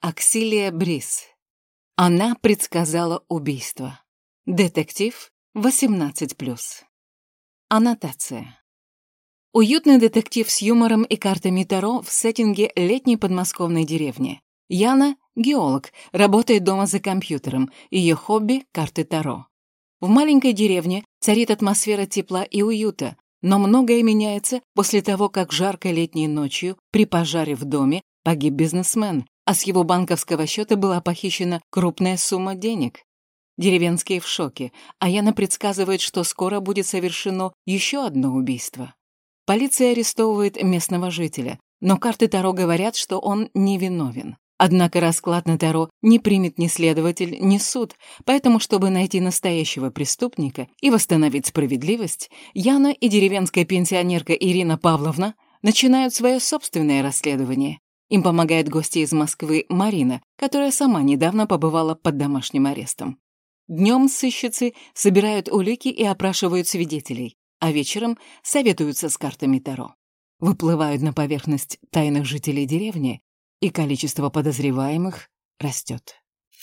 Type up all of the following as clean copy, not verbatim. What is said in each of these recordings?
Аксилия Брис. Она предсказала убийство. Детектив 18+. Аннотация. Уютный детектив с юмором и картами Таро в сеттинге летней подмосковной деревни. Яна — геолог, работает дома за компьютером. Ее хобби — карты Таро. В маленькой деревне царит атмосфера тепла и уюта, но многое меняется после того, как жаркой летней ночью при пожаре в доме погиб бизнесмен, а с его банковского счета была похищена крупная сумма денег. Деревенские в шоке, а Яна предсказывает, что скоро будет совершено еще одно убийство. Полиция арестовывает местного жителя, но карты Таро говорят, что он невиновен. Однако расклад на Таро не примет ни следователь, ни суд, поэтому, чтобы найти настоящего преступника и восстановить справедливость, Яна и деревенская пенсионерка Ирина Павловна начинают свое собственное расследование. Им помогает гостья из Москвы Марина, которая сама недавно побывала под домашним арестом. Днем сыщицы собирают улики и опрашивают свидетелей, а вечером советуются с картами Таро. Выплывают на поверхность тайных жителей деревни, и количество подозреваемых растет.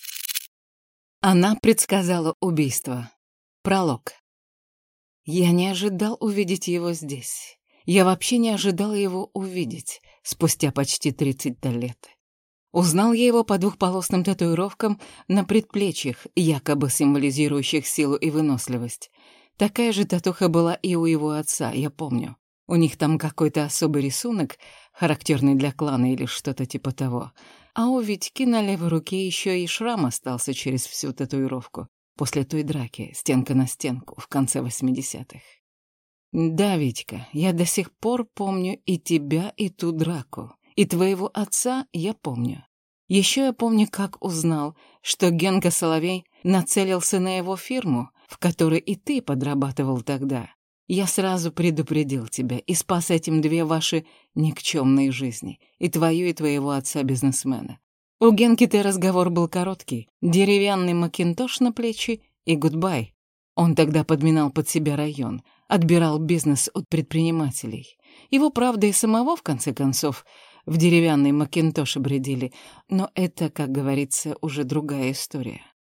Она предсказала убийство. Пролог. Я не ожидал увидеть его здесь. Я вообще не ожидал его увидеть спустя почти 30 лет. Узнал я его по двухполосным татуировкам на предплечьях, якобы символизирующих силу и выносливость. Такая же татуха была и у его отца, я помню. У них там какой-то особый рисунок, характерный для клана или что-то типа того. А у Витьки на левой руке еще и шрам остался через всю татуировку, после той драки, стенка на стенку, в конце 80-х. Да, Витька, я до сих пор помню и тебя, и ту драку. И твоего отца я помню. Еще я помню, как узнал, что Генка Соловей нацелился на его фирму, в которой и ты подрабатывал тогда. Я сразу предупредил тебя и спас этим две ваши никчемные жизни, и твою, и твоего отца-бизнесмена. У Генки-то разговор был короткий, деревянный макинтош на плечи и гудбай. Он тогда подминал под себя район, отбирал бизнес от предпринимателей. Его, правда, и самого, в конце концов, в деревянный макинтош обредили, но это, как говорится, уже другая история.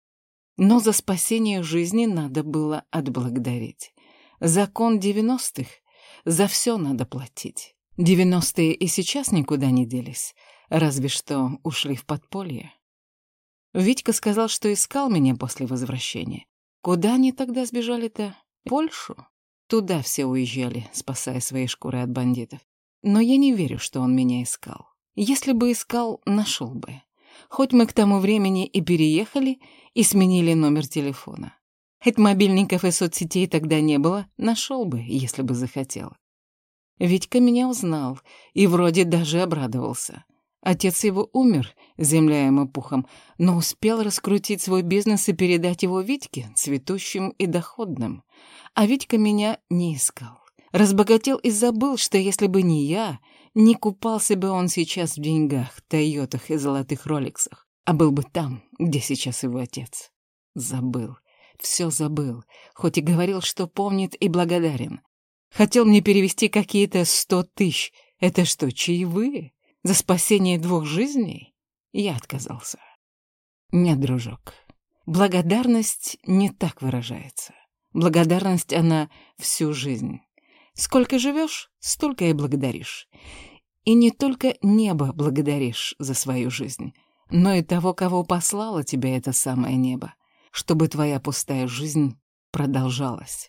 Но за спасение жизни надо было отблагодарить. Закон 90-х. За все надо платить. 90-е и сейчас никуда не делись, разве что ушли в подполье. Витька сказал, что искал меня после возвращения. Куда они тогда сбежали-то? В Польшу? Туда все уезжали, спасая свои шкуры от бандитов. Но я не верю, что он меня искал. Если бы искал, нашел бы. Хоть мы к тому времени и переехали, и сменили номер телефона. Хоть мобильников и соцсетей тогда не было, нашел бы, если бы захотел. Витька меня узнал и вроде даже обрадовался. Отец его умер, земля ему пухом, но успел раскрутить свой бизнес и передать его Витьке, цветущим и доходным. А Витька меня не искал. Разбогател и забыл, что если бы не я, не купался бы он сейчас в деньгах, Тойотах и золотых Роликсах, а был бы там, где сейчас его отец. Забыл. Все забыл, хоть и говорил, что помнит и благодарен. Хотел мне перевести какие-то 100 тысяч. Это что, чаевые? За спасение 2 жизней? Я отказался. Нет, дружок, благодарность не так выражается. Благодарность, она всю жизнь. Сколько живешь, столько и благодаришь. И не только небо благодаришь за свою жизнь, но и того, кого послало тебе это самое небо, чтобы твоя пустая жизнь продолжалась.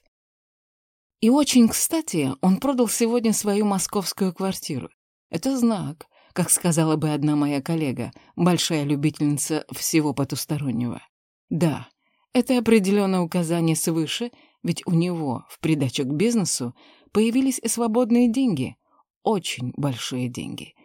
И очень кстати, он продал сегодня свою московскую квартиру. Это знак, как сказала бы одна моя коллега, большая любительница всего потустороннего. Да, это определенное указание свыше, ведь у него в придачу к бизнесу появились и свободные деньги, очень большие деньги,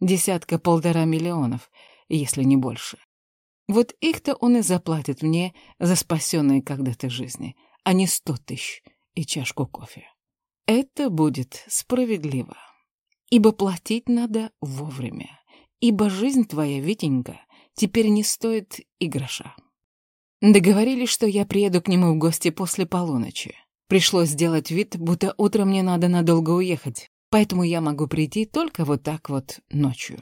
10-1,5 миллионов, если не больше. Вот их-то он и заплатит мне за спасенные когда-то жизни, а не 100 тысяч и чашку кофе. Это будет справедливо. Ибо платить надо вовремя. Ибо жизнь твоя, Витенька, теперь не стоит и гроша. Договорились, что я приеду к нему в гости после полуночи. Пришлось сделать вид, будто утром мне надо надолго уехать, поэтому я могу прийти только вот так вот ночью.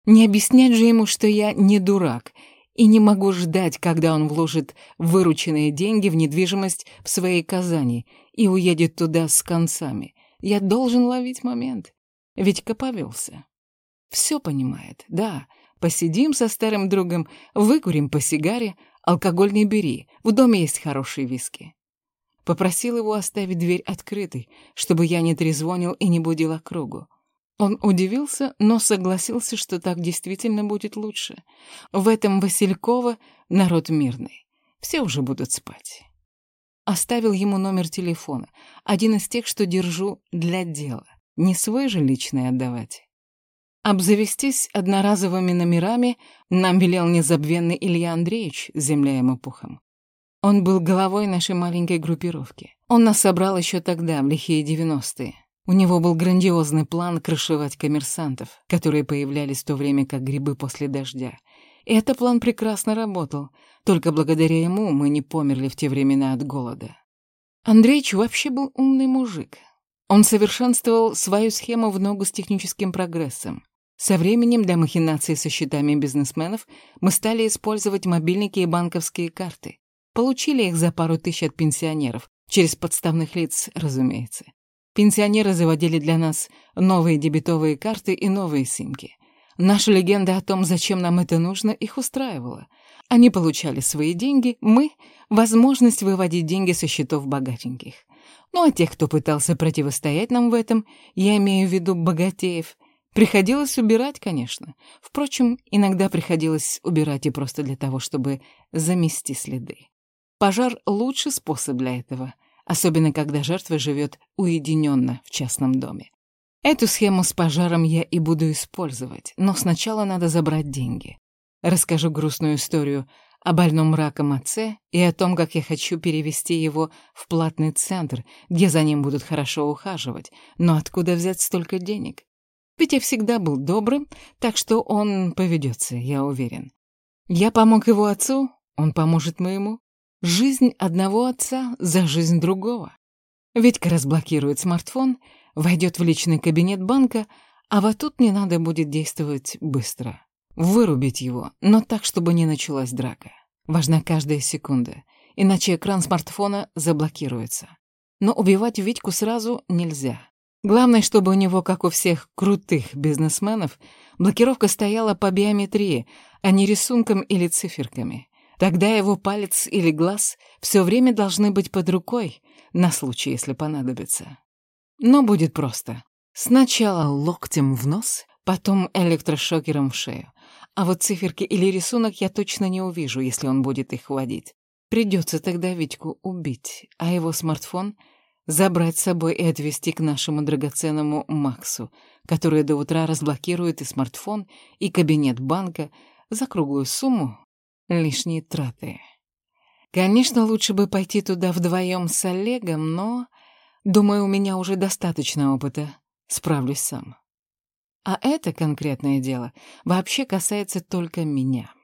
Не объяснять же ему, что я не дурак, и не могу ждать, когда он вложит вырученные деньги в недвижимость в своей Казани и уедет туда с концами. Я должен ловить момент. Витька повелся. Все понимает, да. Посидим со старым другом, выкурим по сигаре, алкоголь не бери, в доме есть хорошие виски. Попросил его оставить дверь открытой, чтобы я не трезвонил и не будил округу. Он удивился, но согласился, что так действительно будет лучше. В этом Василькова народ мирный. Все уже будут спать. Оставил ему номер телефона, один из тех, что держу для дела. Не свой же личный отдавать. Обзавестись одноразовыми номерами нам велел незабвенный Илья Андреевич, земля ему пухом. Он был головой нашей маленькой группировки. Он нас собрал еще тогда, в лихие 90-е. У него был грандиозный план крышевать коммерсантов, которые появлялись в то время как грибы после дождя. И этот план прекрасно работал. Только благодаря ему мы не померли в те времена от голода. Андреич вообще был умный мужик. Он совершенствовал свою схему в ногу с техническим прогрессом. Со временем для махинаций со счетами бизнесменов мы стали использовать мобильники и банковские карты. Получили их за пару тысяч от пенсионеров, через подставных лиц, разумеется. Пенсионеры заводили для нас новые дебетовые карты и новые симки. Наша легенда о том, зачем нам это нужно, их устраивала. Они получали свои деньги, мы — возможность выводить деньги со счетов богатеньких. Ну а тех, кто пытался противостоять нам в этом, я имею в виду богатеев, приходилось убирать, конечно. Впрочем, иногда приходилось убирать и просто для того, чтобы замести следы. Пожар — лучший способ для этого, особенно когда жертва живет уединенно в частном доме. Эту схему с пожаром я и буду использовать, но сначала надо забрать деньги. Расскажу грустную историю о больном раком отце и о том, как я хочу перевести его в платный центр, где за ним будут хорошо ухаживать. Но откуда взять столько денег? Петя всегда был добрым, так что он поведется, я уверен. Я помог его отцу, он поможет моему. Жизнь одного отца за жизнь другого. Витька разблокирует смартфон, войдет в личный кабинет банка, а вот тут мне надо будет действовать быстро. Вырубить его, но так, чтобы не началась драка. Важна каждая секунда, иначе экран смартфона заблокируется. Но убивать Витьку сразу нельзя. Главное, чтобы у него, как у всех крутых бизнесменов, блокировка стояла по биометрии, а не рисунком или циферками. Тогда его палец или глаз все время должны быть под рукой, на случай, если понадобится. Но будет просто. Сначала локтем в нос, потом электрошокером в шею. А вот циферки или рисунок я точно не увижу, если он будет их вводить. Придется тогда Витьку убить, а его смартфон забрать с собой и отвезти к нашему драгоценному Максу, который до утра разблокирует и смартфон, и кабинет банка за круглую сумму. Лишние траты. Конечно, лучше бы пойти туда вдвоем с Олегом, но, думаю, у меня уже достаточно опыта. Справлюсь сам. А это конкретное дело вообще касается только меня.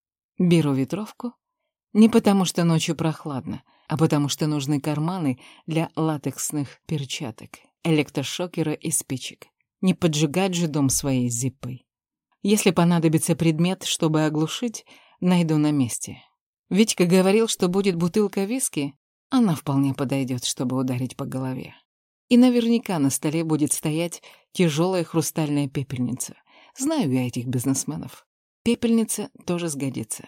Беру ветровку. Не потому, что ночью прохладно, а потому, что нужны карманы для латексных перчаток, электрошокера и спичек. Не поджигать же дом своей зиппой. Если понадобится предмет, чтобы оглушить, найду на месте. Витька говорил, что будет бутылка виски, она вполне подойдет, чтобы ударить по голове. И наверняка на столе будет стоять тяжелая хрустальная пепельница. Знаю я этих бизнесменов. Пепельница тоже сгодится.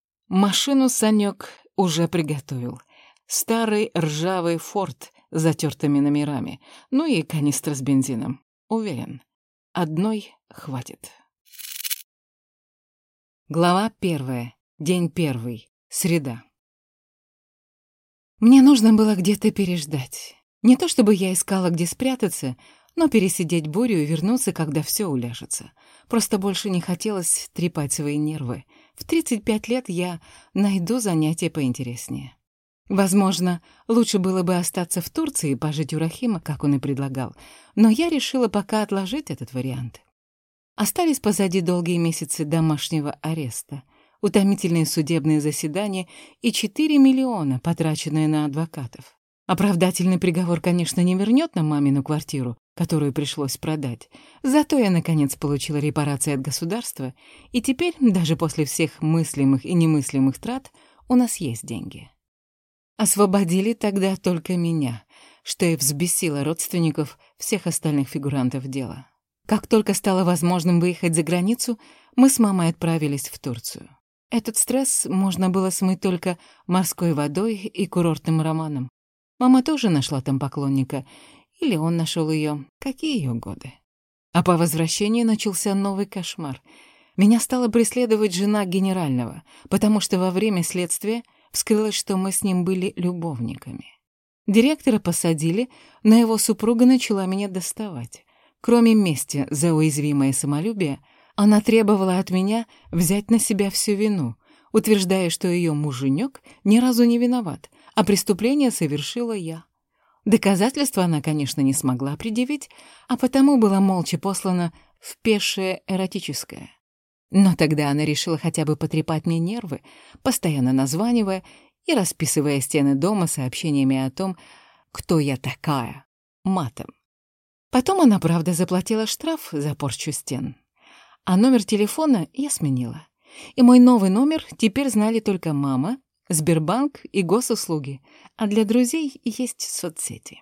Машину Санек уже приготовил. Старый ржавый «Форд» с затертыми номерами, ну и канистра с бензином. Уверен, одной хватит. Глава 1. День 1. Среда. Мне нужно было где-то переждать. Не то чтобы я искала, где спрятаться, но пересидеть бурю и вернуться, когда все уляжется. Просто больше не хотелось трепать свои нервы. В 35 лет я найду занятие поинтереснее. Возможно, лучше было бы остаться в Турции и пожить у Рахима, как он и предлагал, но я решила пока отложить этот вариант. Остались позади долгие месяцы домашнего ареста, утомительные судебные заседания и 4 миллиона, потраченные на адвокатов. Оправдательный приговор, конечно, не вернет нам мамину квартиру, которую пришлось продать. Зато я, наконец, получила репарации от государства, и теперь, даже после всех мыслимых и немыслимых трат, у нас есть деньги. Освободили тогда только меня, что и взбесило родственников всех остальных фигурантов дела. Как только стало возможным выехать за границу, мы с мамой отправились в Турцию. Этот стресс можно было смыть только морской водой и курортным романом. Мама тоже нашла там поклонника, или он нашел ее, какие ее годы. А по возвращении начался новый кошмар. Меня стала преследовать жена генерального, потому что во время следствия вскрылось, что мы с ним были любовниками. Директора посадили, но его супруга начала меня доставать. Кроме мести за уязвимое самолюбие, она требовала от меня взять на себя всю вину, утверждая, что ее муженек ни разу не виноват, а преступление совершила я. Доказательства она, конечно, не смогла предъявить, а потому была молча послана в пешее эротическое. Но тогда она решила хотя бы потрепать мне нервы, постоянно названивая и расписывая стены дома сообщениями о том, кто я такая, матом. Потом она, правда, заплатила штраф за порчу стен. А номер телефона я сменила. И мой новый номер теперь знали только мама, Сбербанк и госуслуги, а для друзей есть соцсети.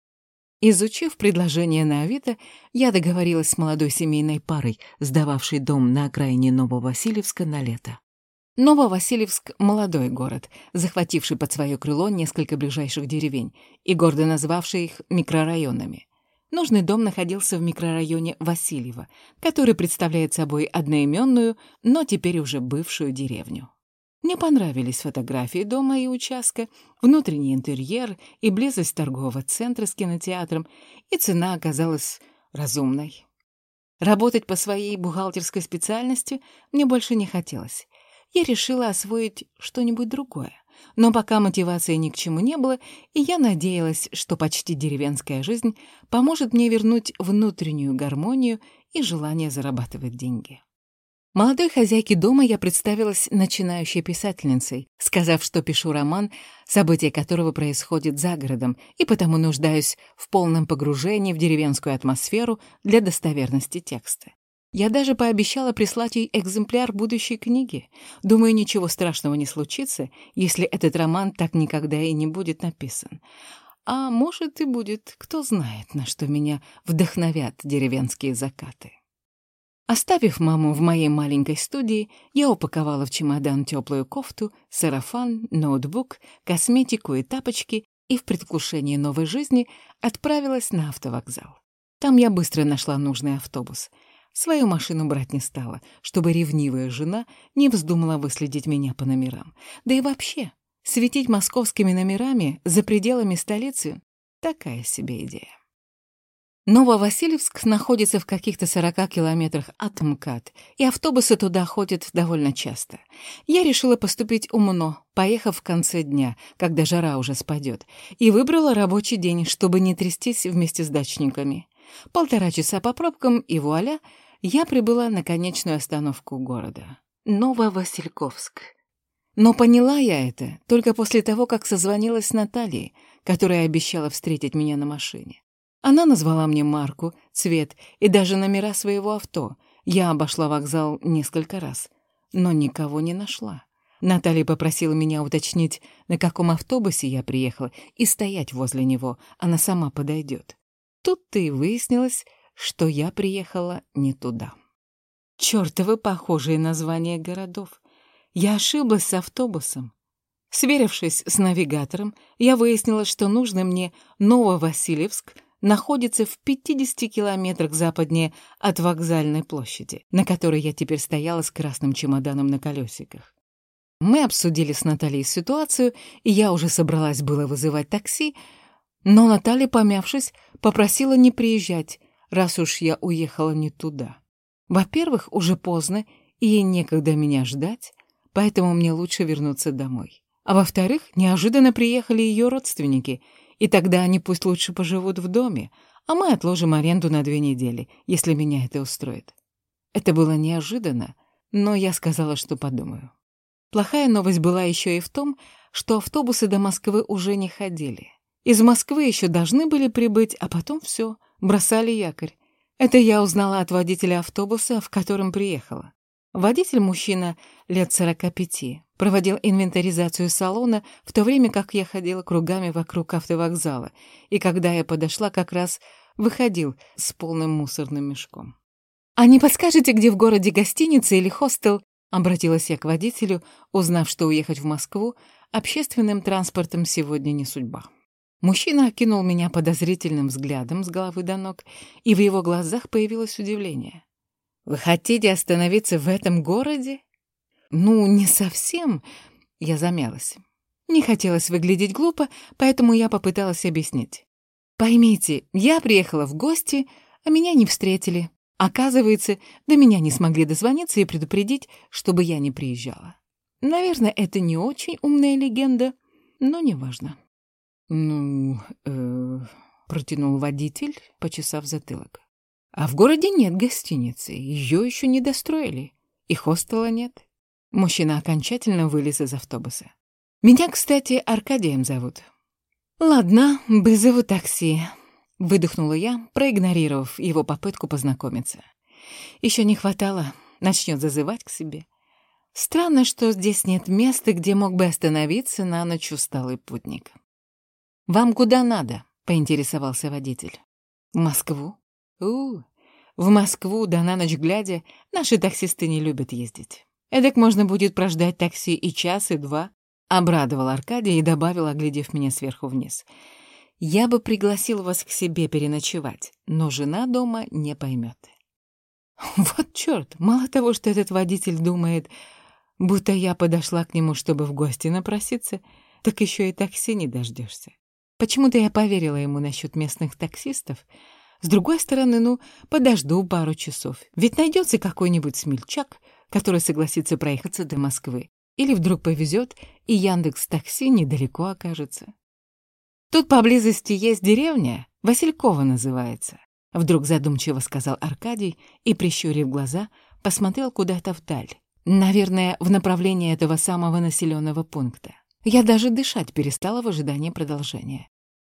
Изучив предложение на Авито, я договорилась с молодой семейной парой, сдававшей дом на окраине Нововасильевска на лето. Нововасильевск — молодой город, захвативший под свое крыло несколько ближайших деревень и гордо назвавший их микрорайонами. Нужный дом находился в микрорайоне Васильево, который представляет собой одноименную, но теперь уже бывшую деревню. Мне понравились фотографии дома и участка, внутренний интерьер и близость торгового центра с кинотеатром, и цена оказалась разумной. Работать по своей бухгалтерской специальности мне больше не хотелось. Я решила освоить что-нибудь другое, но пока мотивации ни к чему не было, и я надеялась, что почти деревенская жизнь поможет мне вернуть внутреннюю гармонию и желание зарабатывать деньги. Молодой хозяйке дома я представилась начинающей писательницей, сказав, что пишу роман, события которого происходят за городом, и потому нуждаюсь в полном погружении в деревенскую атмосферу для достоверности текста. Я даже пообещала прислать ей экземпляр будущей книги. Думаю, ничего страшного не случится, если этот роман так никогда и не будет написан. А может и будет, кто знает, на что меня вдохновят деревенские закаты. Оставив маму в моей маленькой студии, я упаковала в чемодан теплую кофту, сарафан, ноутбук, косметику и тапочки и в предвкушении новой жизни отправилась на автовокзал. Там я быстро нашла нужный автобус. Свою машину брать не стала, чтобы ревнивая жена не вздумала выследить меня по номерам. Да и вообще, светить московскими номерами за пределами столицы — такая себе идея. Нововасильевск находится в каких-то 40 километрах от МКАД, и автобусы туда ходят довольно часто. Я решила поступить умно, поехав в конце дня, когда жара уже спадет, и выбрала рабочий день, чтобы не трястись вместе с дачниками. 1,5 часа по пробкам, и вуаля, я прибыла на конечную остановку города — Нововасильковск. Но поняла я это только после того, как созвонилась с Натальей, которая обещала встретить меня на машине. Она назвала мне марку, цвет и даже номера своего авто. Я обошла вокзал несколько раз, но никого не нашла. Наталья попросила меня уточнить, на каком автобусе я приехала, и стоять возле него, она сама подойдет. Тут-то и выяснилось, что я приехала не туда. Чёртовы похожие названия городов. Я ошиблась с автобусом. Сверившись с навигатором, я выяснила, что нужный мне Нововасильевск находится в 50 километрах западнее от вокзальной площади, на которой я теперь стояла с красным чемоданом на колесиках. Мы обсудили с Натальей ситуацию, и я уже собралась было вызывать такси, но Наталья, помявшись, попросила не приезжать, раз уж я уехала не туда. Во-первых, уже поздно, и ей некогда меня ждать, поэтому мне лучше вернуться домой. А во-вторых, неожиданно приехали ее родственники, и тогда они пусть лучше поживут в доме, а мы отложим аренду на 2 недели, если меня это устроит. Это было неожиданно, но я сказала, что подумаю. Плохая новость была еще и в том, что автобусы до Москвы уже не ходили. Из Москвы еще должны были прибыть, а потом все, бросали якорь. Это я узнала от водителя автобуса, в котором приехала. Водитель, мужчина лет 45, проводил инвентаризацию салона, в то время как я ходила кругами вокруг автовокзала, и когда я подошла, как раз выходил с полным мусорным мешком. «А не подскажете, где в городе гостиница или хостел?» — обратилась я к водителю, узнав, что уехать в Москву общественным транспортом сегодня не судьба. Мужчина окинул меня подозрительным взглядом с головы до ног, и в его глазах появилось удивление. «Вы хотите остановиться в этом городе?» «Ну, не совсем», — я замялась. Не хотелось выглядеть глупо, поэтому я попыталась объяснить. «Поймите, я приехала в гости, а меня не встретили. Оказывается, до меня не смогли дозвониться и предупредить, чтобы я не приезжала. Наверное, это не очень умная легенда, но неважно». Протянул водитель, почесав затылок. «А в городе нет гостиницы, ее еще не достроили, и хостела нет». Мужчина окончательно вылез из автобуса. «Меня, кстати, Аркадием зовут». «Ладно, вызову такси», — выдохнула я, проигнорировав его попытку познакомиться. Еще не хватало, начнет зазывать к себе. Странно, что здесь нет места, где мог бы остановиться на ночь усталый путник. «Вам куда надо?» — поинтересовался водитель. «В Москву». В Москву, да на ночь глядя, наши таксисты не любят ездить. Эдак можно будет прождать такси и час, и два», — обрадовал Аркадий и добавил, оглядев меня сверху вниз. «Я бы пригласил вас к себе переночевать, но жена дома не поймет». Вот чёрт, мало того, что этот водитель думает, будто я подошла к нему, чтобы в гости напроситься, так еще и такси не дождешься. Почему-то я поверила ему насчет местных таксистов. С другой стороны, подожду пару часов. Ведь найдется какой-нибудь смельчак, который согласится проехаться до Москвы. Или вдруг повезет, и Яндекс.Такси недалеко окажется. «Тут поблизости есть деревня, Василькова называется», — вдруг задумчиво сказал Аркадий и, прищурив глаза, посмотрел куда-то вдаль. Наверное, в направлении этого самого населенного пункта. Я даже дышать перестала в ожидании продолжения.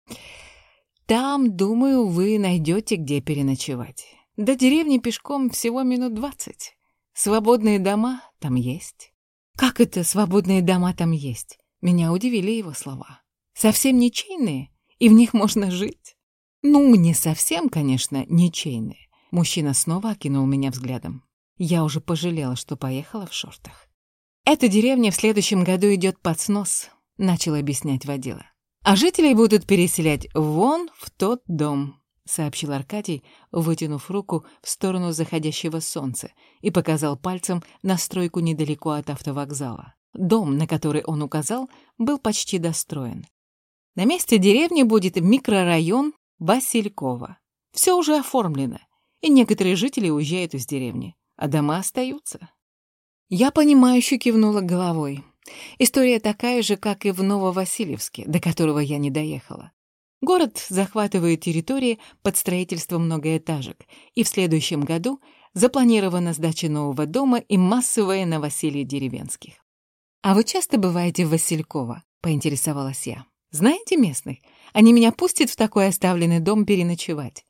«Там, думаю, вы найдете, где переночевать. До деревни пешком всего минут 20. Свободные дома там есть». «Как это свободные дома там есть?» Меня удивили его слова. «Совсем ничейные? И в них можно жить?» Не совсем, конечно, ничейные». Мужчина снова окинул меня взглядом. Я уже пожалела, что поехала в шортах. «Эта деревня в следующем году идет под снос», — начал объяснять водила. «А жителей будут переселять вон в тот дом», — сообщил Аркадий, вытянув руку в сторону заходящего солнца и показал пальцем на стройку недалеко от автовокзала. Дом, на который он указал, был почти достроен. На месте деревни будет микрорайон Василькова. Все уже оформлено, и некоторые жители уезжают из деревни, а дома остаются. Я понимающе кивнула головой. История такая же, как и в Нововасильевске, до которого я не доехала. Город захватывает территории под строительство многоэтажек, и в следующем году запланирована сдача нового дома и массовое новоселье деревенских. «А вы часто бываете в Васильково?» — поинтересовалась я. «Знаете местных? Они меня пустят в такой оставленный дом переночевать».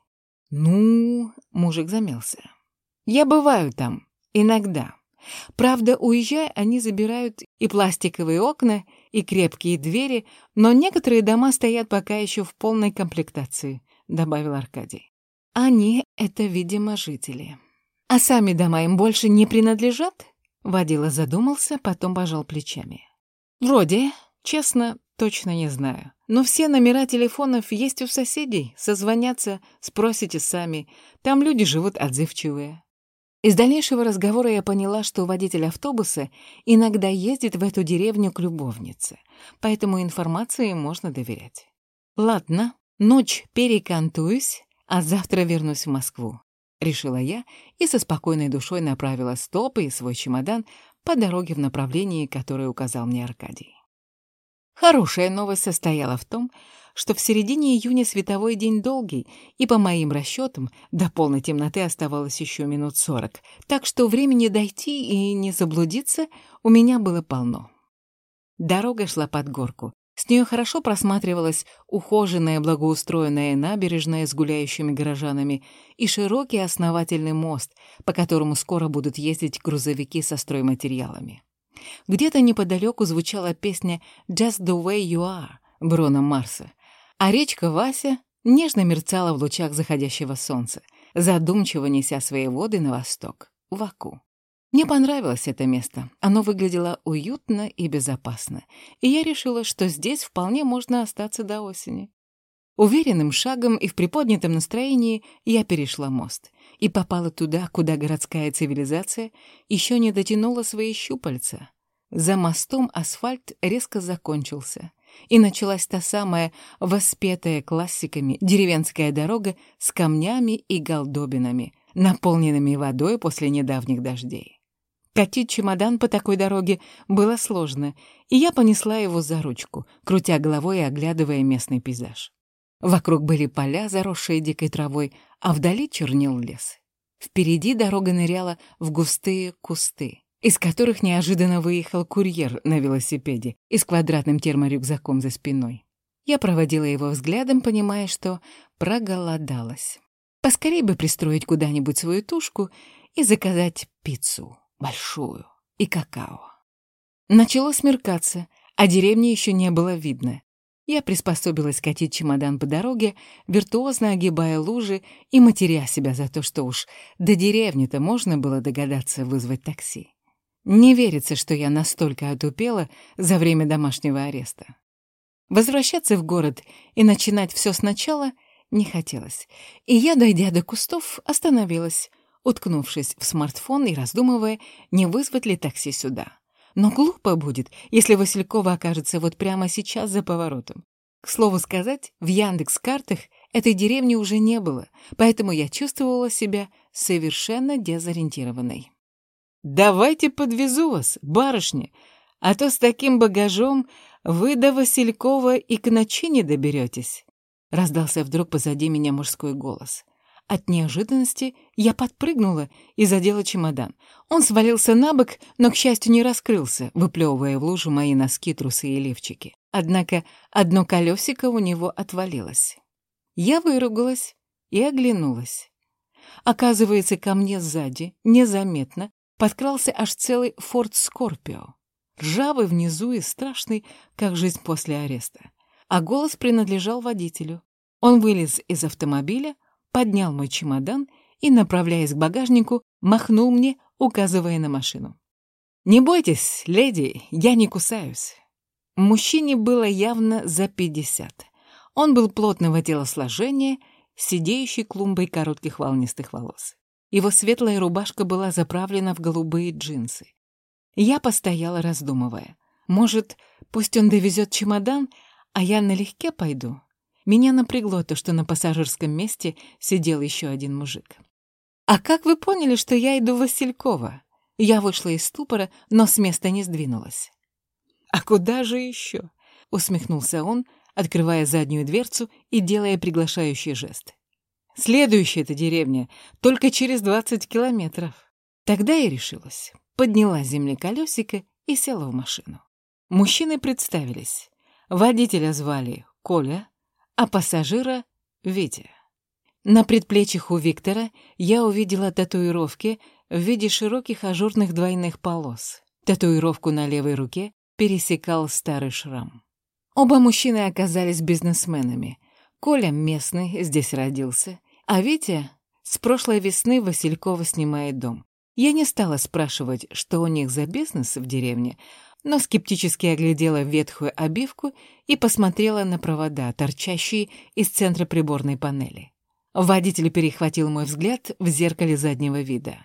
Мужик замялся. «Я бываю там. Иногда. Правда, уезжая, они забирают и пластиковые окна, и крепкие двери, но некоторые дома стоят пока еще в полной комплектации», — добавил Аркадий. «Они — это, видимо, жители. А сами дома им больше не принадлежат?» Водила задумался, потом пожал плечами. «Вроде, честно, точно не знаю. Но все номера телефонов есть у соседей, созвонятся, спросите сами. Там люди живут отзывчивые». Из дальнейшего разговора я поняла, что водитель автобуса иногда ездит в эту деревню к любовнице, поэтому информации можно доверять. «Ладно, ночь перекантуюсь, а завтра вернусь в Москву», — решила я и со спокойной душой направила стопы и свой чемодан по дороге в направлении, которое указал мне Аркадий. Хорошая новость состояла в том, что в середине июня световой день долгий, и по моим расчетам до полной темноты оставалось еще минут 40, так что времени дойти и не заблудиться у меня было полно. Дорога шла под горку, С нее хорошо просматривалась ухоженная благоустроенная набережная с гуляющими горожанами и широкий основательный мост, по которому скоро будут ездить грузовики со стройматериалами. Где-то неподалеку звучала песня «Just the way you are» Бруно Марса, а речка Вася нежно мерцала в лучах заходящего солнца, задумчиво неся свои воды на восток, в Аку. Мне понравилось это место, оно выглядело уютно и безопасно, и я решила, что здесь вполне можно остаться до осени. Уверенным шагом и в приподнятом настроении я перешла мост и попала туда, куда городская цивилизация еще не дотянула свои щупальца. За мостом асфальт резко закончился, и началась та самая воспетая классиками деревенская дорога с камнями и голдобинами, наполненными водой после недавних дождей. Катить чемодан по такой дороге было сложно, и я понесла его за ручку, крутя головой и оглядывая местный пейзаж. Вокруг были поля, заросшие дикой травой, а вдали чернел лес. Впереди дорога ныряла в густые кусты, из которых неожиданно выехал курьер на велосипеде и с квадратным терморюкзаком за спиной. Я проводила его взглядом, понимая, что проголодалась. Поскорей бы пристроить куда-нибудь свою тушку и заказать пиццу, большую, и какао. Начало смеркаться, а деревни еще не было видно. Я приспособилась катить чемодан по дороге, виртуозно огибая лужи и матеря себя за то, что уж до деревни-то можно было догадаться вызвать такси. Не верится, что я настолько отупела за время домашнего ареста. Возвращаться в город и начинать все сначала не хотелось, и я, дойдя до кустов, остановилась, уткнувшись в смартфон и раздумывая, не вызвать ли такси сюда. Но глупо будет, если Василькова окажется вот прямо сейчас за поворотом. К слову сказать, в Яндекс.Картах этой деревни уже не было, поэтому я чувствовала себя совершенно дезориентированной. «Давайте подвезу вас, барышня, а то с таким багажом вы до Василькова и к ночи не доберетесь», — раздался вдруг позади меня мужской голос. От неожиданности я подпрыгнула и задела чемодан. Он свалился на бок, но, к счастью, не раскрылся, выплевывая в лужу мои носки, трусы и лифчики. Однако одно колесико у него отвалилось. Я выругалась и оглянулась. Оказывается, ко мне сзади, незаметно, подкрался аж целый Форд Скорпио. Ржавый внизу и страшный, как жизнь после ареста. А голос принадлежал водителю. Он вылез из автомобиля, поднял мой чемодан и, направляясь к багажнику, махнул мне, указывая на машину. «Не бойтесь, леди, я не кусаюсь». Мужчине было явно за 50. Он был плотного телосложения, с сидеющей клумбой коротких волнистых волос. Его светлая рубашка была заправлена в голубые джинсы. Я постояла, раздумывая. Может, пусть он довезет чемодан, а я налегке пойду? Меня напрягло то, что на пассажирском месте сидел еще один мужик. «А как вы поняли, что я иду в Василькова?» Я вышла из ступора, но с места не сдвинулась. «А куда же еще?» — усмехнулся он, открывая заднюю дверцу и делая приглашающий жест. «Следующая-то деревня только через 20 километров». Тогда я решилась, подняла с земли колесико и села в машину. Мужчины представились. Водителя звали Коля, а пассажира — Витя. На предплечьях у Виктора я увидела татуировки в виде широких ажурных двойных полос. Татуировку на левой руке пересекал старый шрам. Оба мужчины оказались бизнесменами. Коля местный, здесь родился, а Витя с прошлой весны в Василькова снимает дом. Я не стала спрашивать, что у них за бизнес в деревне, но скептически оглядела ветхую обивку и посмотрела на провода, торчащие из центра приборной панели. Водитель перехватил мой взгляд в зеркале заднего вида.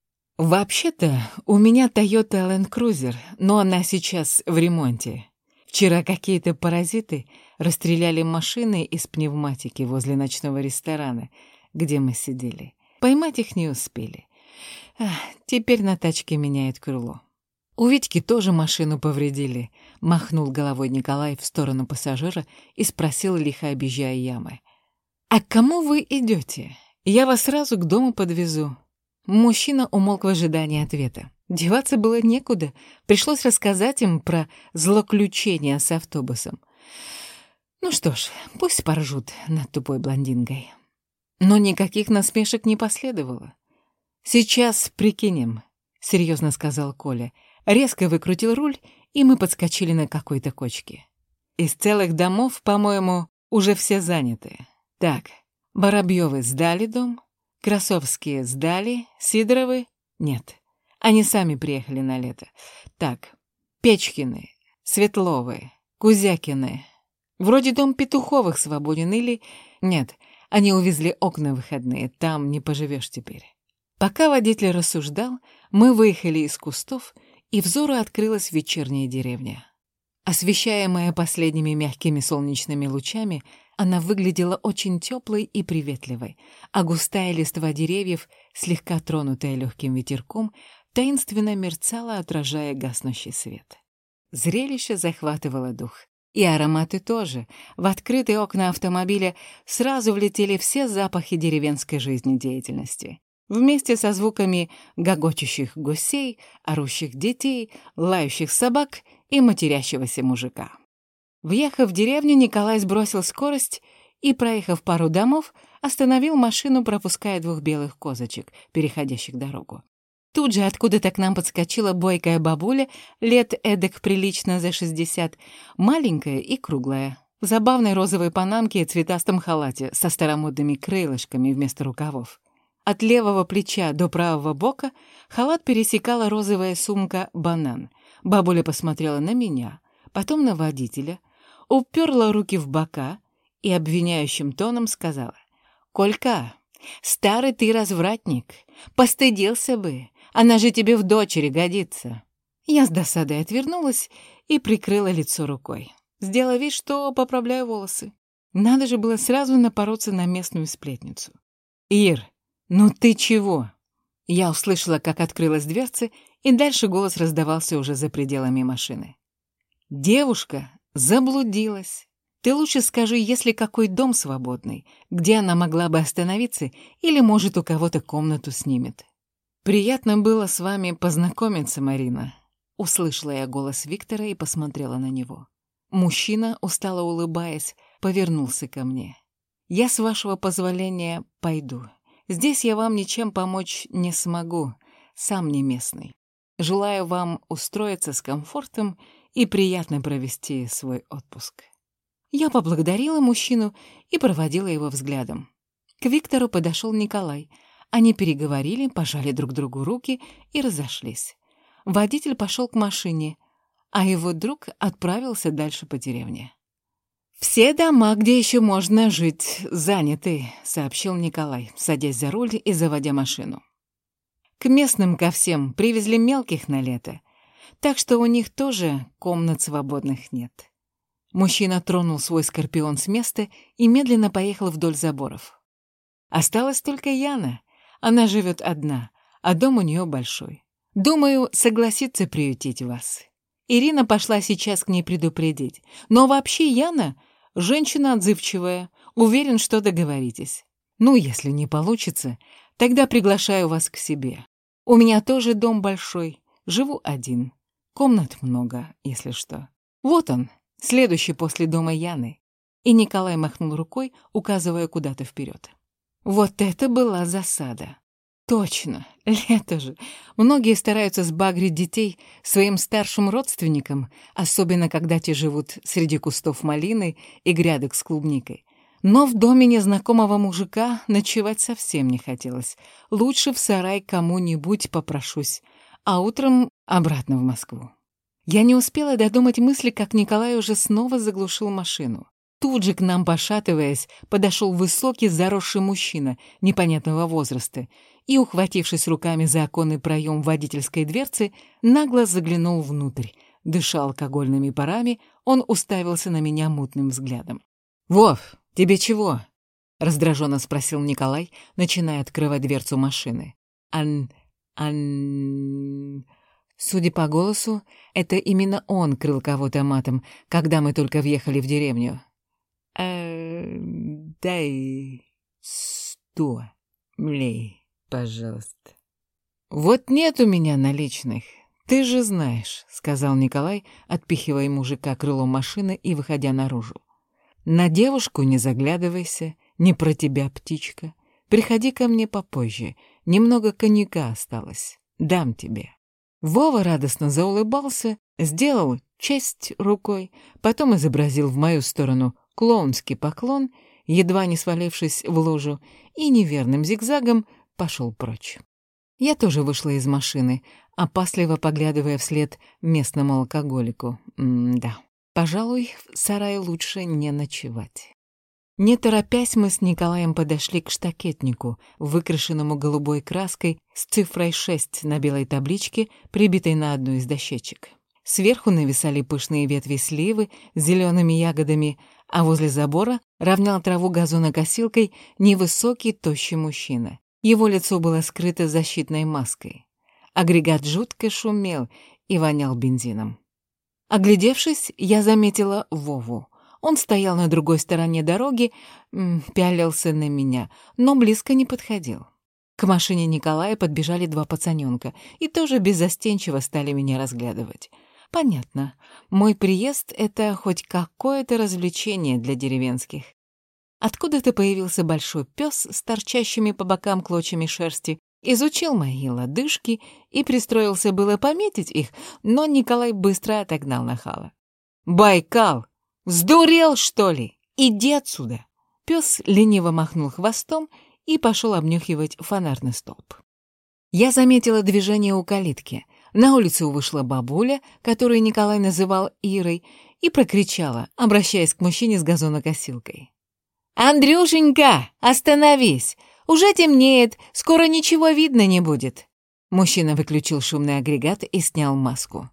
«Вообще-то у меня Toyota Land Cruiser, но она сейчас в ремонте. Вчера какие-то паразиты расстреляли машины из пневматики возле ночного ресторана, где мы сидели. Поймать их не успели. Теперь на тачке меняет крыло». «У Витьки тоже машину повредили», — махнул головой Николай в сторону пассажира и спросил, лихо объезжая ямы. «А к кому вы идете? Я вас сразу к дому подвезу». Мужчина умолк в ожидании ответа. Деваться было некуда. Пришлось рассказать им про злоключение с автобусом. Ну что ж, пусть поржут над тупой блондинкой. Но никаких насмешек не последовало. «Сейчас прикинем», — серьезно сказал Коля. Резко выкрутил руль, и мы подскочили на какой-то кочке. Из целых домов, по-моему, уже все заняты. Так, Воробьёвы сдали дом, Красовские сдали, Сидоровы — нет. Они сами приехали на лето. Так, Печкины, Светловы, Кузякины. Вроде дом Петуховых свободен или... Нет, они увезли окна в выходные, там не поживешь теперь. Пока водитель рассуждал, мы выехали из кустов, и взору открылась вечерняя деревня. Освещаемая последними мягкими солнечными лучами, она выглядела очень теплой и приветливой, а густая листва деревьев, слегка тронутая легким ветерком, таинственно мерцала, отражая гаснущий свет. Зрелище захватывало дух. И ароматы тоже. В открытые окна автомобиля сразу влетели все запахи деревенской жизнедеятельности. Вместе со звуками гогочущих гусей, орущих детей, лающих собак и матерящегося мужика. Въехав в деревню, Николай сбросил скорость и, проехав пару домов, остановил машину, пропуская двух белых козочек, переходящих дорогу. Тут же откуда-то к нам подскочила бойкая бабуля, лет эдак прилично за 60, маленькая и круглая, в забавной розовой панамке и цветастом халате со старомодными крылышками вместо рукавов. От левого плеча до правого бока халат пересекала розовая сумка «Банан». Бабуля посмотрела на меня, потом на водителя, уперла руки в бока и обвиняющим тоном сказала: «Колька, старый ты развратник, постыдился бы, она же тебе в дочери годится». Я с досадой отвернулась и прикрыла лицо рукой, сделав вид, что поправляю волосы. Надо же было сразу напороться на местную сплетницу. «Ир, ну ты чего?» Я услышала, как открылась дверца, и дальше голос раздавался уже за пределами машины. «Девушка заблудилась. Ты лучше скажи, есть ли какой дом свободный, где она могла бы остановиться, или, может, у кого-то комнату снимет». «Приятно было с вами познакомиться, Марина», — услышала я голос Виктора и посмотрела на него. Мужчина, устало улыбаясь, повернулся ко мне. «Я, с вашего позволения, пойду. Здесь я вам ничем помочь не смогу, сам не местный. Желаю вам устроиться с комфортом и приятно провести свой отпуск». Я поблагодарила мужчину и проводила его взглядом. К Виктору подошел Николай. Они переговорили, пожали друг другу руки и разошлись. Водитель пошел к машине, а его друг отправился дальше по деревне. «Все дома, где еще можно жить, заняты», — сообщил Николай, садясь за руль и заводя машину. «К местным ко всем привезли мелких на лето, так что у них тоже комнат свободных нет». Мужчина тронул свой скорпион с места и медленно поехал вдоль заборов. «Осталась только Яна. Она живет одна, а дом у нее большой. Думаю, согласится приютить вас. Ирина пошла сейчас к ней предупредить. Но вообще Яна — женщина отзывчивая, уверен, что договоритесь. Ну, если не получится, тогда приглашаю вас к себе. У меня тоже дом большой, живу один. Комнат много, если что. Вот он, следующий после дома Яны». И Николай махнул рукой, указывая куда-то вперед. Вот это была засада. Точно, лето же. Многие стараются сбагрить детей своим старшим родственникам, особенно когда те живут среди кустов малины и грядок с клубникой. Но в доме незнакомого мужика ночевать совсем не хотелось. Лучше в сарай кому-нибудь попрошусь, а утром обратно в Москву. Я не успела додумать мысли, как Николай уже снова заглушил машину. Тут же к нам, пошатываясь, подошел высокий заросший мужчина непонятного возраста и, ухватившись руками за оконный проем водительской дверцы, нагло заглянул внутрь. Дыша алкогольными парами, он уставился на меня мутным взглядом. «Вов, тебе чего?» — раздраженно спросил Николай, начиная открывать дверцу машины. Судя по голосу, это именно он крыл кого-то матом, когда мы только въехали в деревню. Дай 100 млей, пожалуйста». «Вот нет у меня наличных. «Ты же знаешь», — сказал Николай, отпихивая мужика крылом машины и выходя наружу. «На девушку не заглядывайся, не про тебя, птичка. Приходи ко мне попозже, немного коньяка осталось, дам тебе». Вова радостно заулыбался, сделал честь рукой, потом изобразил в мою сторону клоунский поклон, едва не свалившись в лужу, и неверным зигзагом пошел прочь. Я тоже вышла из машины, опасливо поглядывая вслед местному алкоголику. Да, пожалуй, в сарае лучше не ночевать. Не торопясь, мы с Николаем подошли к штакетнику, выкрашенному голубой краской с цифрой 6 на белой табличке, прибитой на одну из дощечек. Сверху нависали пышные ветви сливы с зелеными ягодами, а возле забора равнял траву газонокосилкой невысокий, тощий мужчина. Его лицо было скрыто защитной маской. Агрегат жутко шумел и вонял бензином. Оглядевшись, я заметила Вову. Он стоял на другой стороне дороги, пялился на меня, но близко не подходил. К машине Николая подбежали два пацанёнка и тоже беззастенчиво стали меня разглядывать. Понятно, мой приезд — это хоть какое-то развлечение для деревенских. Откуда-то появился большой пес с торчащими по бокам клочьями шерсти, изучил мои лодыжки и пристроился было пометить их, но Николай быстро отогнал нахала. «Байкал! Сдурел, что ли? Иди отсюда!» Пес лениво махнул хвостом и пошел обнюхивать фонарный столб. Я заметила движение у калитки. На улицу вышла бабуля, которую Николай называл Ирой, и прокричала, обращаясь к мужчине с газонокосилкой. «Андрюшенька, остановись! Уже темнеет, скоро ничего видно не будет!» Мужчина выключил шумный агрегат и снял маску.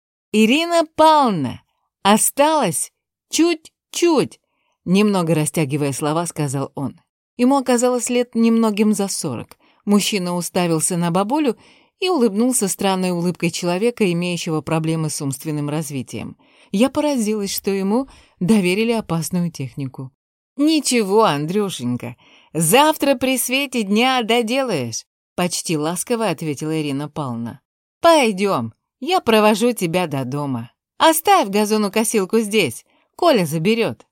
«Ирина Павловна, осталось чуть-чуть!» Немного растягивая слова, сказал он. Ему оказалось лет немногим за 40. Мужчина уставился на бабулю и улыбнулся странной улыбкой человека, имеющего проблемы с умственным развитием. Я поразилась, что ему доверили опасную технику. «Ничего, Андрюшенька, завтра при свете дня доделаешь», — почти ласково ответила Ирина Павловна. «Пойдем, я провожу тебя до дома. Оставь газонокосилку здесь, Коля заберет».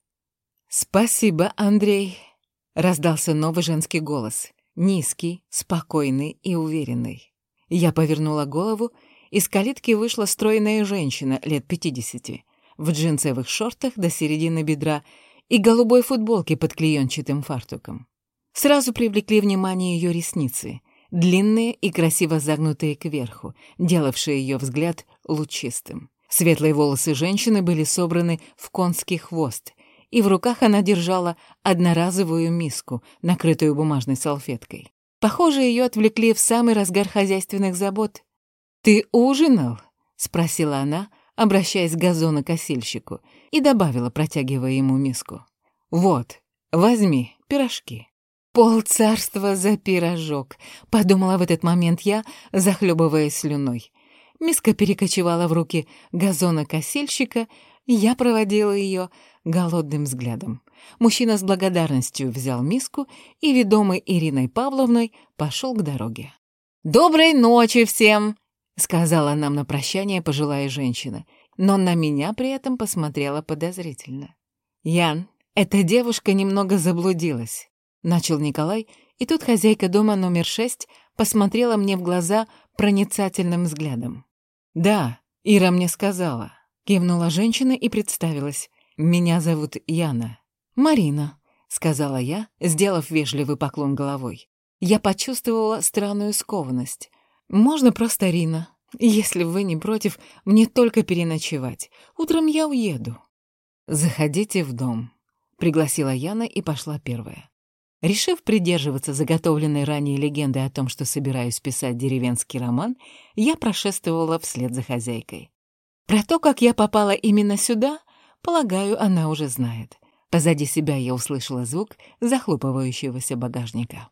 «Спасибо, Андрей», — раздался новый женский голос, низкий, спокойный и уверенный. Я повернула голову, из калитки вышла стройная женщина лет 50, в джинсовых шортах до середины бедра и голубой футболке под клеенчатым фартуком. Сразу привлекли внимание ее ресницы, длинные и красиво загнутые кверху, делавшие ее взгляд лучистым. Светлые волосы женщины были собраны в конский хвост, и в руках она держала одноразовую миску, накрытую бумажной салфеткой. Похоже, ее отвлекли в самый разгар хозяйственных забот. «Ты ужинал?» — спросила она, обращаясь к газонокосильщику, и добавила, протягивая ему миску. «Вот, возьми пирожки». «Полцарства за пирожок», — подумала в этот момент я, захлебываясь слюной. Миска перекочевала в руки газонокосильщика, и я проводила ее голодным взглядом. Мужчина с благодарностью взял миску и, ведомый Ириной Павловной, пошел к дороге. «Доброй ночи всем!» — сказала нам на прощание пожилая женщина, но на меня при этом посмотрела подозрительно. «Ян, эта девушка немного заблудилась», — начал Николай, и тут хозяйка дома номер 6 посмотрела мне в глаза проницательным взглядом. «Да, Ира мне сказала», — кивнула женщина и представилась. «Меня зовут Яна». «Марина», — сказала я, сделав вежливый поклон головой. Я почувствовала странную скованность. «Можно просто Рина. Если вы не против, мне только переночевать. Утром я уеду». «Заходите в дом», — пригласила Яна и пошла первая. Решив придерживаться заготовленной ранее легенды о том, что собираюсь писать деревенский роман, я прошествовала вслед за хозяйкой. Про то, как я попала именно сюда, полагаю, она уже знает. Позади себя я услышала звук захлопывающегося багажника.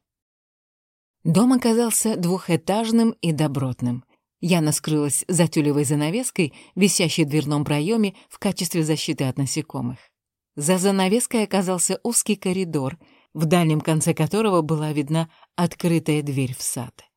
Дом оказался двухэтажным и добротным. Яна скрылась за тюлевой занавеской, висящей в дверном проеме в качестве защиты от насекомых. За занавеской оказался узкий коридор, в дальнем конце которого была видна открытая дверь в сад.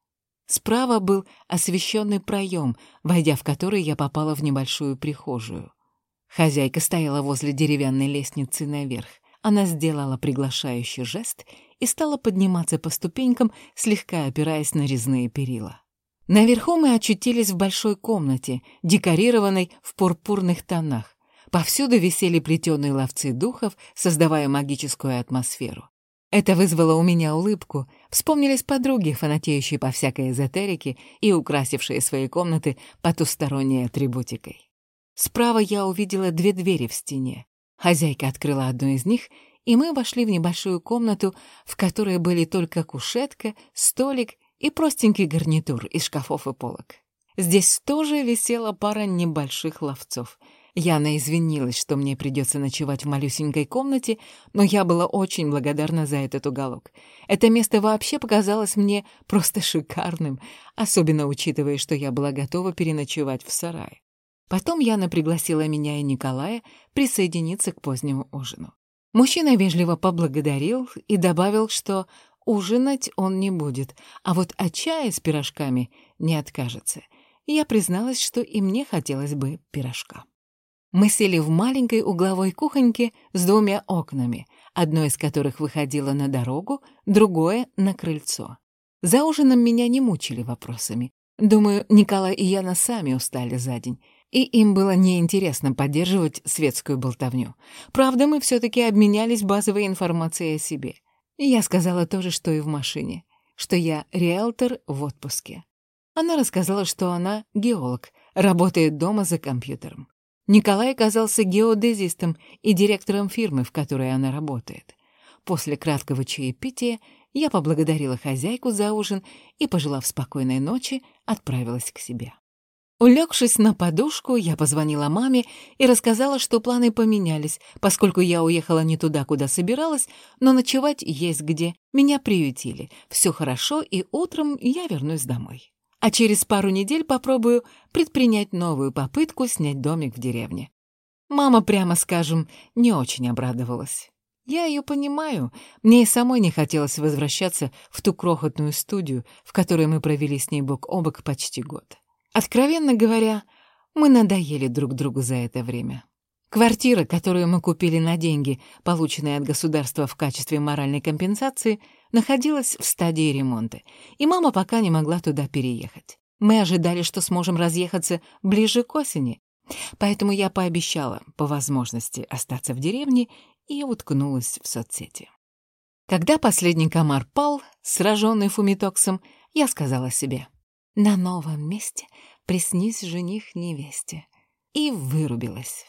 Справа был освещенный проем, войдя в который я попала в небольшую прихожую. Хозяйка стояла возле деревянной лестницы наверх. Она сделала приглашающий жест и стала подниматься по ступенькам, слегка опираясь на резные перила. Наверху мы очутились в большой комнате, декорированной в пурпурных тонах. Повсюду висели плетеные ловцы духов, создавая магическую атмосферу. Это вызвало у меня улыбку. Вспомнились подруги, фанатеющие по всякой эзотерике и украсившие свои комнаты потусторонней атрибутикой. Справа я увидела 2 двери в стене. Хозяйка открыла одну из них, и мы вошли в небольшую комнату, в которой были только кушетка, столик и простенький гарнитур из шкафов и полок. Здесь тоже висела пара небольших ловцов. Яна извинилась, что мне придется ночевать в малюсенькой комнате, но я была очень благодарна за этот уголок. Это место вообще показалось мне просто шикарным, особенно учитывая, что я была готова переночевать в сарае. Потом Яна пригласила меня и Николая присоединиться к позднему ужину. Мужчина вежливо поблагодарил и добавил, что ужинать он не будет, а вот от чая с пирожками не откажется. Я призналась, что и мне хотелось бы пирожка. Мы сели в маленькой угловой кухоньке с 2 окнами, одно из которых выходило на дорогу, другое — на крыльцо. За ужином меня не мучили вопросами. Думаю, Николай и Яна сами устали за день, и им было неинтересно поддерживать светскую болтовню. Правда, мы все-таки обменялись базовой информацией о себе. Я сказала то же, что и в машине, что я риэлтор в отпуске. Она рассказала, что она геолог, работает дома за компьютером. Николай оказался геодезистом и директором фирмы, в которой она работает. После краткого чаепития я поблагодарила хозяйку за ужин и, пожелав спокойной ночи, отправилась к себе. Улегшись на подушку, я позвонила маме и рассказала, что планы поменялись, поскольку я уехала не туда, куда собиралась, но ночевать есть где. Меня приютили. Все хорошо, и утром я вернусь домой. А через пару недель попробую предпринять новую попытку снять домик в деревне. Мама, прямо скажем, не очень обрадовалась. Я ее понимаю. Мне и самой не хотелось возвращаться в ту крохотную студию, в которой мы провели с ней бок о бок почти год. Откровенно говоря, мы надоели друг другу за это время. Квартира, которую мы купили на деньги, полученные от государства в качестве моральной компенсации, находилась в стадии ремонта, и мама пока не могла туда переехать. Мы ожидали, что сможем разъехаться ближе к осени, поэтому я пообещала, по возможности, остаться в деревне и уткнулась в соцсети. Когда последний комар пал, сраженный фумитоксом, я сказала себе: «На новом месте приснись жених невесте», и вырубилась.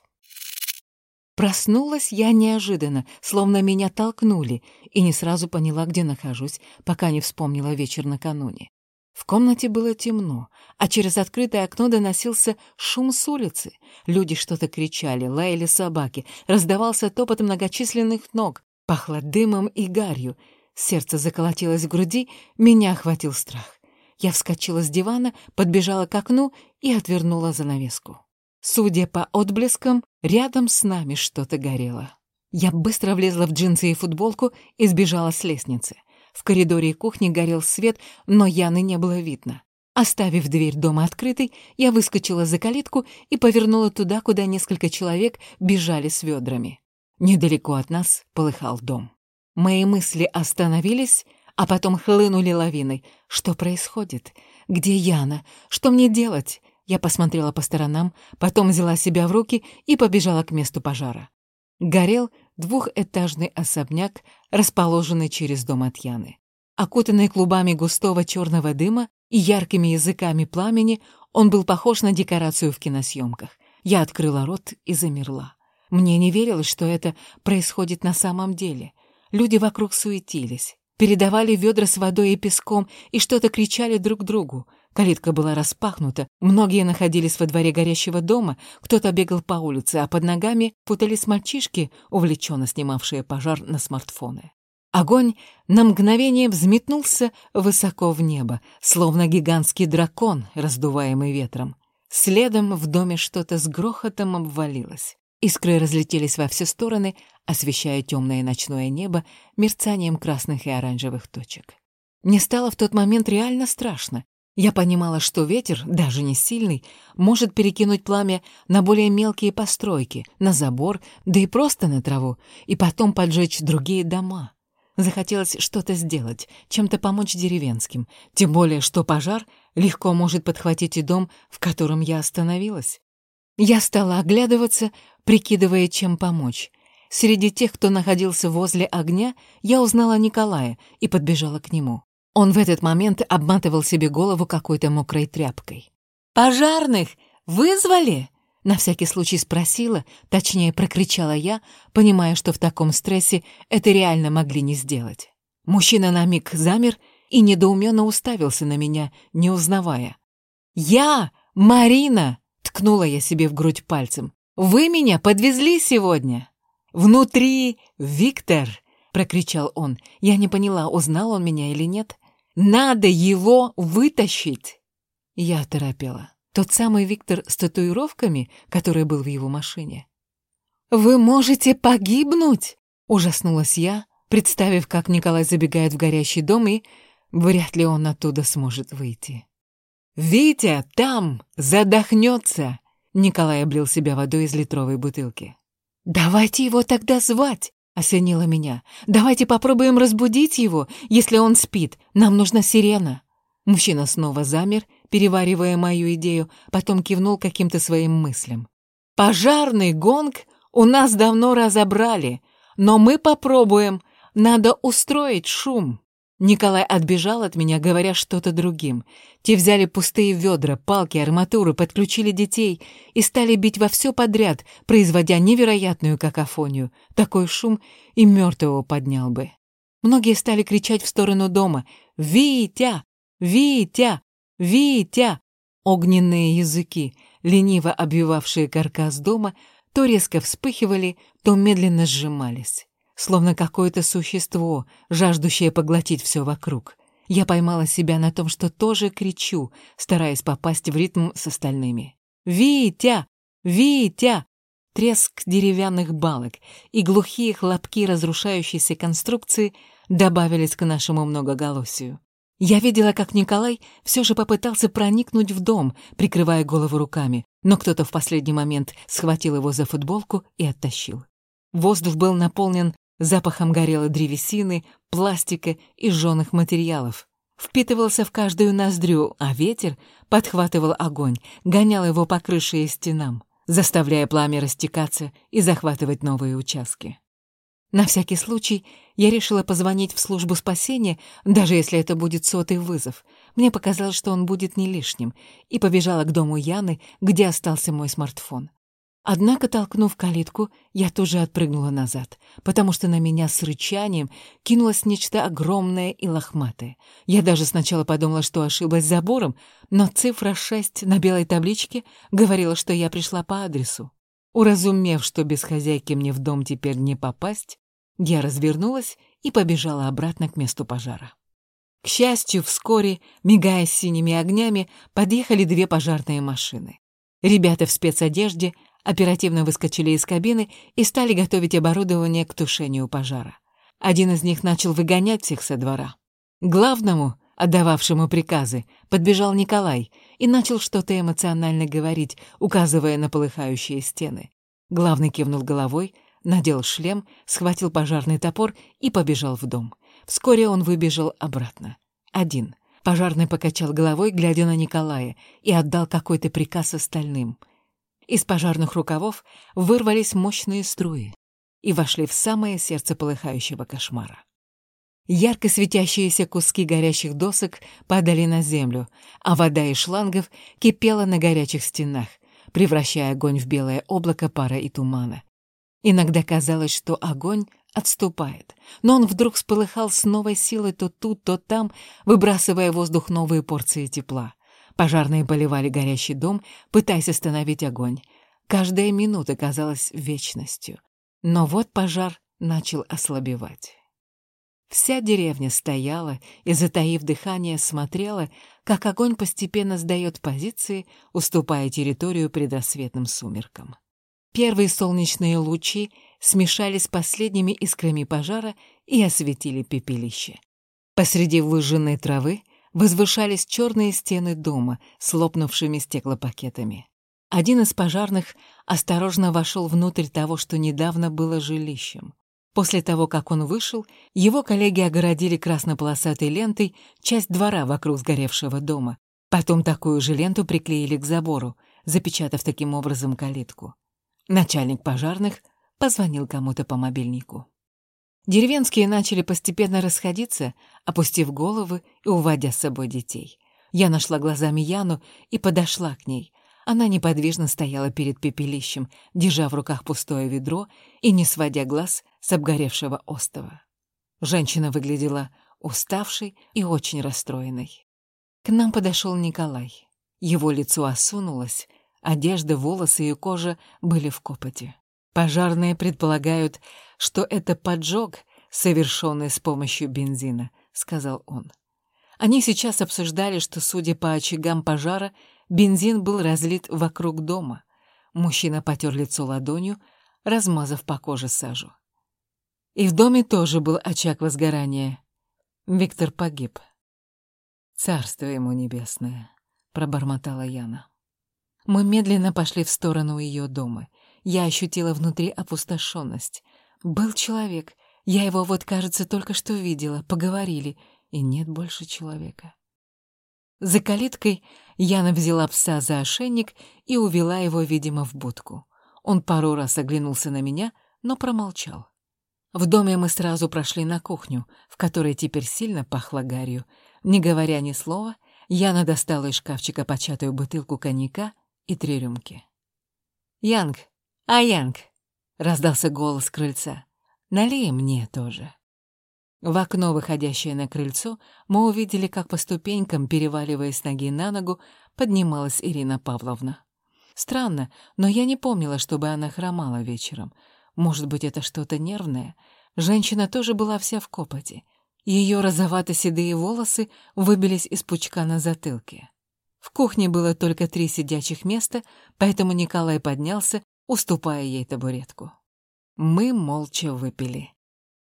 Проснулась я неожиданно, словно меня толкнули, и не сразу поняла, где нахожусь, пока не вспомнила вечер накануне. В комнате было темно, а через открытое окно доносился шум с улицы. Люди что-то кричали, лаяли собаки, раздавался топот многочисленных ног, пахло дымом и гарью. Сердце заколотилось в груди, меня охватил страх. Я вскочила с дивана, подбежала к окну и отвернула занавеску. Судя по отблескам, рядом с нами что-то горело. Я быстро влезла в джинсы и футболку и сбежала с лестницы. В коридоре и кухне горел свет, но Яны не было видно. Оставив дверь дома открытой, я выскочила за калитку и повернула туда, куда несколько человек бежали с ведрами. Недалеко от нас полыхал дом. Мои мысли остановились, а потом хлынули лавиной. Что происходит? Где Яна? Что мне делать? Я посмотрела по сторонам, потом взяла себя в руки и побежала к месту пожара. Горел 2-этажный особняк, расположенный через дом от Яны. Окутанный клубами густого черного дыма и яркими языками пламени, он был похож на декорацию в киносъемках. Я открыла рот и замерла. Мне не верилось, что это происходит на самом деле. Люди вокруг суетились, передавали ведра с водой и песком и что-то кричали друг другу. Калитка была распахнута, многие находились во дворе горящего дома, кто-то бегал по улице, а под ногами путались мальчишки, увлеченно снимавшие пожар на смартфоны. Огонь на мгновение взметнулся высоко в небо, словно гигантский дракон, раздуваемый ветром. Следом в доме что-то с грохотом обвалилось. Искры разлетелись во все стороны, освещая темное ночное небо мерцанием красных и оранжевых точек. Мне стало в тот момент реально страшно. Я понимала, что ветер, даже не сильный, может перекинуть пламя на более мелкие постройки, на забор, да и просто на траву, и потом поджечь другие дома. Захотелось что-то сделать, чем-то помочь деревенским, тем более, что пожар легко может подхватить и дом, в котором я остановилась. Я стала оглядываться, прикидывая, чем помочь. Среди тех, кто находился возле огня, я узнала Николая и подбежала к нему. Он в этот момент обматывал себе голову какой-то мокрой тряпкой. «Пожарных вызвали?» — на всякий случай спросила, точнее прокричала я, понимая, что в таком стрессе это реально могли не сделать. Мужчина на миг замер и недоуменно уставился на меня, не узнавая. «Я, Марина!» — ткнула я себе в грудь пальцем. «Вы меня подвезли сегодня?» «Внутри Виктор!» — прокричал он. Я не поняла, узнал он меня или нет. «Надо его вытащить!» Я оторопела. Тот самый Виктор с татуировками, который был в его машине. «Вы можете погибнуть!» — ужаснулась я, представив, как Николай забегает в горящий дом, и вряд ли он оттуда сможет выйти. «Витя там задохнется!» — Николай облил себя водой из литровой бутылки. «Давайте его тогда звать!» — осенило меня. «Давайте попробуем разбудить его, если он спит. Нам нужна сирена». Мужчина снова замер, переваривая мою идею, потом кивнул каким-то своим мыслям. «Пожарный гонг у нас давно разобрали, но мы попробуем. Надо устроить шум». Николай отбежал от меня, говоря что-то другим. Те взяли пустые ведра, палки, арматуру, подключили детей и стали бить во все подряд, производя невероятную какофонию. Такой шум и мертвого поднял бы. Многие стали кричать в сторону дома: «Витя! Витя! Витя!» Огненные языки, лениво обвивавшие каркас дома, то резко вспыхивали, то медленно сжимались. Словно какое-то существо, жаждущее поглотить все вокруг. Я поймала себя на том, что тоже кричу, стараясь попасть в ритм с остальными. «Витя! Витя!» Треск деревянных балок и глухие хлопки разрушающейся конструкции добавились к нашему многоголосию. Я видела, как Николай все же попытался проникнуть в дом, прикрывая голову руками, но кто-то в последний момент схватил его за футболку и оттащил. Воздух был наполнен запахом горелой древесины, пластика и жжёных материалов. Впитывался в каждую ноздрю, а ветер подхватывал огонь, гонял его по крыше и стенам, заставляя пламя растекаться и захватывать новые участки. На всякий случай я решила позвонить в службу спасения, даже если это будет 100-й вызов. Мне показалось, что он будет не лишним, и побежала к дому Яны, где остался мой смартфон. Однако, толкнув калитку, я тоже отпрыгнула назад, потому что на меня с рычанием кинулось нечто огромное и лохматое. Я даже сначала подумала, что ошиблась забором, но цифра 6 на белой табличке говорила, что я пришла по адресу. Уразумев, что без хозяйки мне в дом теперь не попасть, я развернулась и побежала обратно к месту пожара. К счастью, вскоре, мигая синими огнями, подъехали 2 пожарные машины. Ребята в спецодежде оперативно выскочили из кабины и стали готовить оборудование к тушению пожара. Один из них начал выгонять всех со двора. К главному, отдававшему приказы, подбежал Николай и начал что-то эмоционально говорить, указывая на полыхающие стены. Главный кивнул головой, надел шлем, схватил пожарный топор и побежал в дом. Вскоре он выбежал обратно. Один. Пожарный покачал головой, глядя на Николая, и отдал какой-то приказ остальным. Из пожарных рукавов вырвались мощные струи и вошли в самое сердце полыхающего кошмара. Ярко светящиеся куски горящих досок падали на землю, а вода из шлангов кипела на горячих стенах, превращая огонь в белое облако пара и тумана. Иногда казалось, что огонь отступает, но он вдруг вспыхал с новой силой то тут, то там, выбрасывая в воздух новые порции тепла. Пожарные поливали горящий дом, пытаясь остановить огонь. Каждая минута казалась вечностью. Но вот пожар начал ослабевать. Вся деревня стояла и, затаив дыхание, смотрела, как огонь постепенно сдаёт позиции, уступая территорию предрассветным сумеркам. Первые солнечные лучи смешались с последними искрами пожара и осветили пепелище. Посреди выжженной травы возвышались черные стены дома с лопнувшими стеклопакетами. Один из пожарных осторожно вошел внутрь того, что недавно было жилищем. После того, как он вышел, его коллеги огородили краснополосатой лентой часть двора вокруг сгоревшего дома. Потом такую же ленту приклеили к забору, запечатав таким образом калитку. Начальник пожарных позвонил кому-то по мобильнику. Деревенские начали постепенно расходиться, опустив головы и уводя с собой детей. Я нашла глазами Яну и подошла к ней. Она неподвижно стояла перед пепелищем, держа в руках пустое ведро и не сводя глаз с обгоревшего остова. Женщина выглядела уставшей и очень расстроенной. К нам подошел Николай. Его лицо осунулось, одежда, волосы и кожа были в копоти. Пожарные предполагают, что это поджог, совершенный с помощью бензина, сказал он. Они сейчас обсуждали, что, судя по очагам пожара, бензин был разлит вокруг дома. Мужчина потер лицо ладонью, размазав по коже сажу. И в доме тоже был очаг возгорания. Виктор погиб. «Царство ему небесное», — пробормотала Яна. Мы медленно пошли в сторону ее дома. Я ощутила внутри опустошенность. Был человек. Я его вот, кажется, только что видела. Поговорили. И нет больше человека. За калиткой Яна взяла пса за ошейник и увела его, видимо, в будку. Он пару раз оглянулся на меня, но промолчал. В доме мы сразу прошли на кухню, в которой теперь сильно пахло гарью. Не говоря ни слова, Яна достала из шкафчика початую бутылку коньяка и 3 рюмки. «Янг! Янг!» — раздался голос с крыльца. «Налей мне тоже». В окно, выходящее на крыльцо, мы увидели, как по ступенькам, переваливаясь с ноги на ногу, поднималась Ирина Павловна. Странно, но я не помнила, чтобы она хромала вечером. Может быть, это что-то нервное? Женщина тоже была вся в копоти. Ее розовато-седые волосы выбились из пучка на затылке. В кухне было только 3 сидячих места, поэтому Николай поднялся, уступая ей табуретку. Мы молча выпили.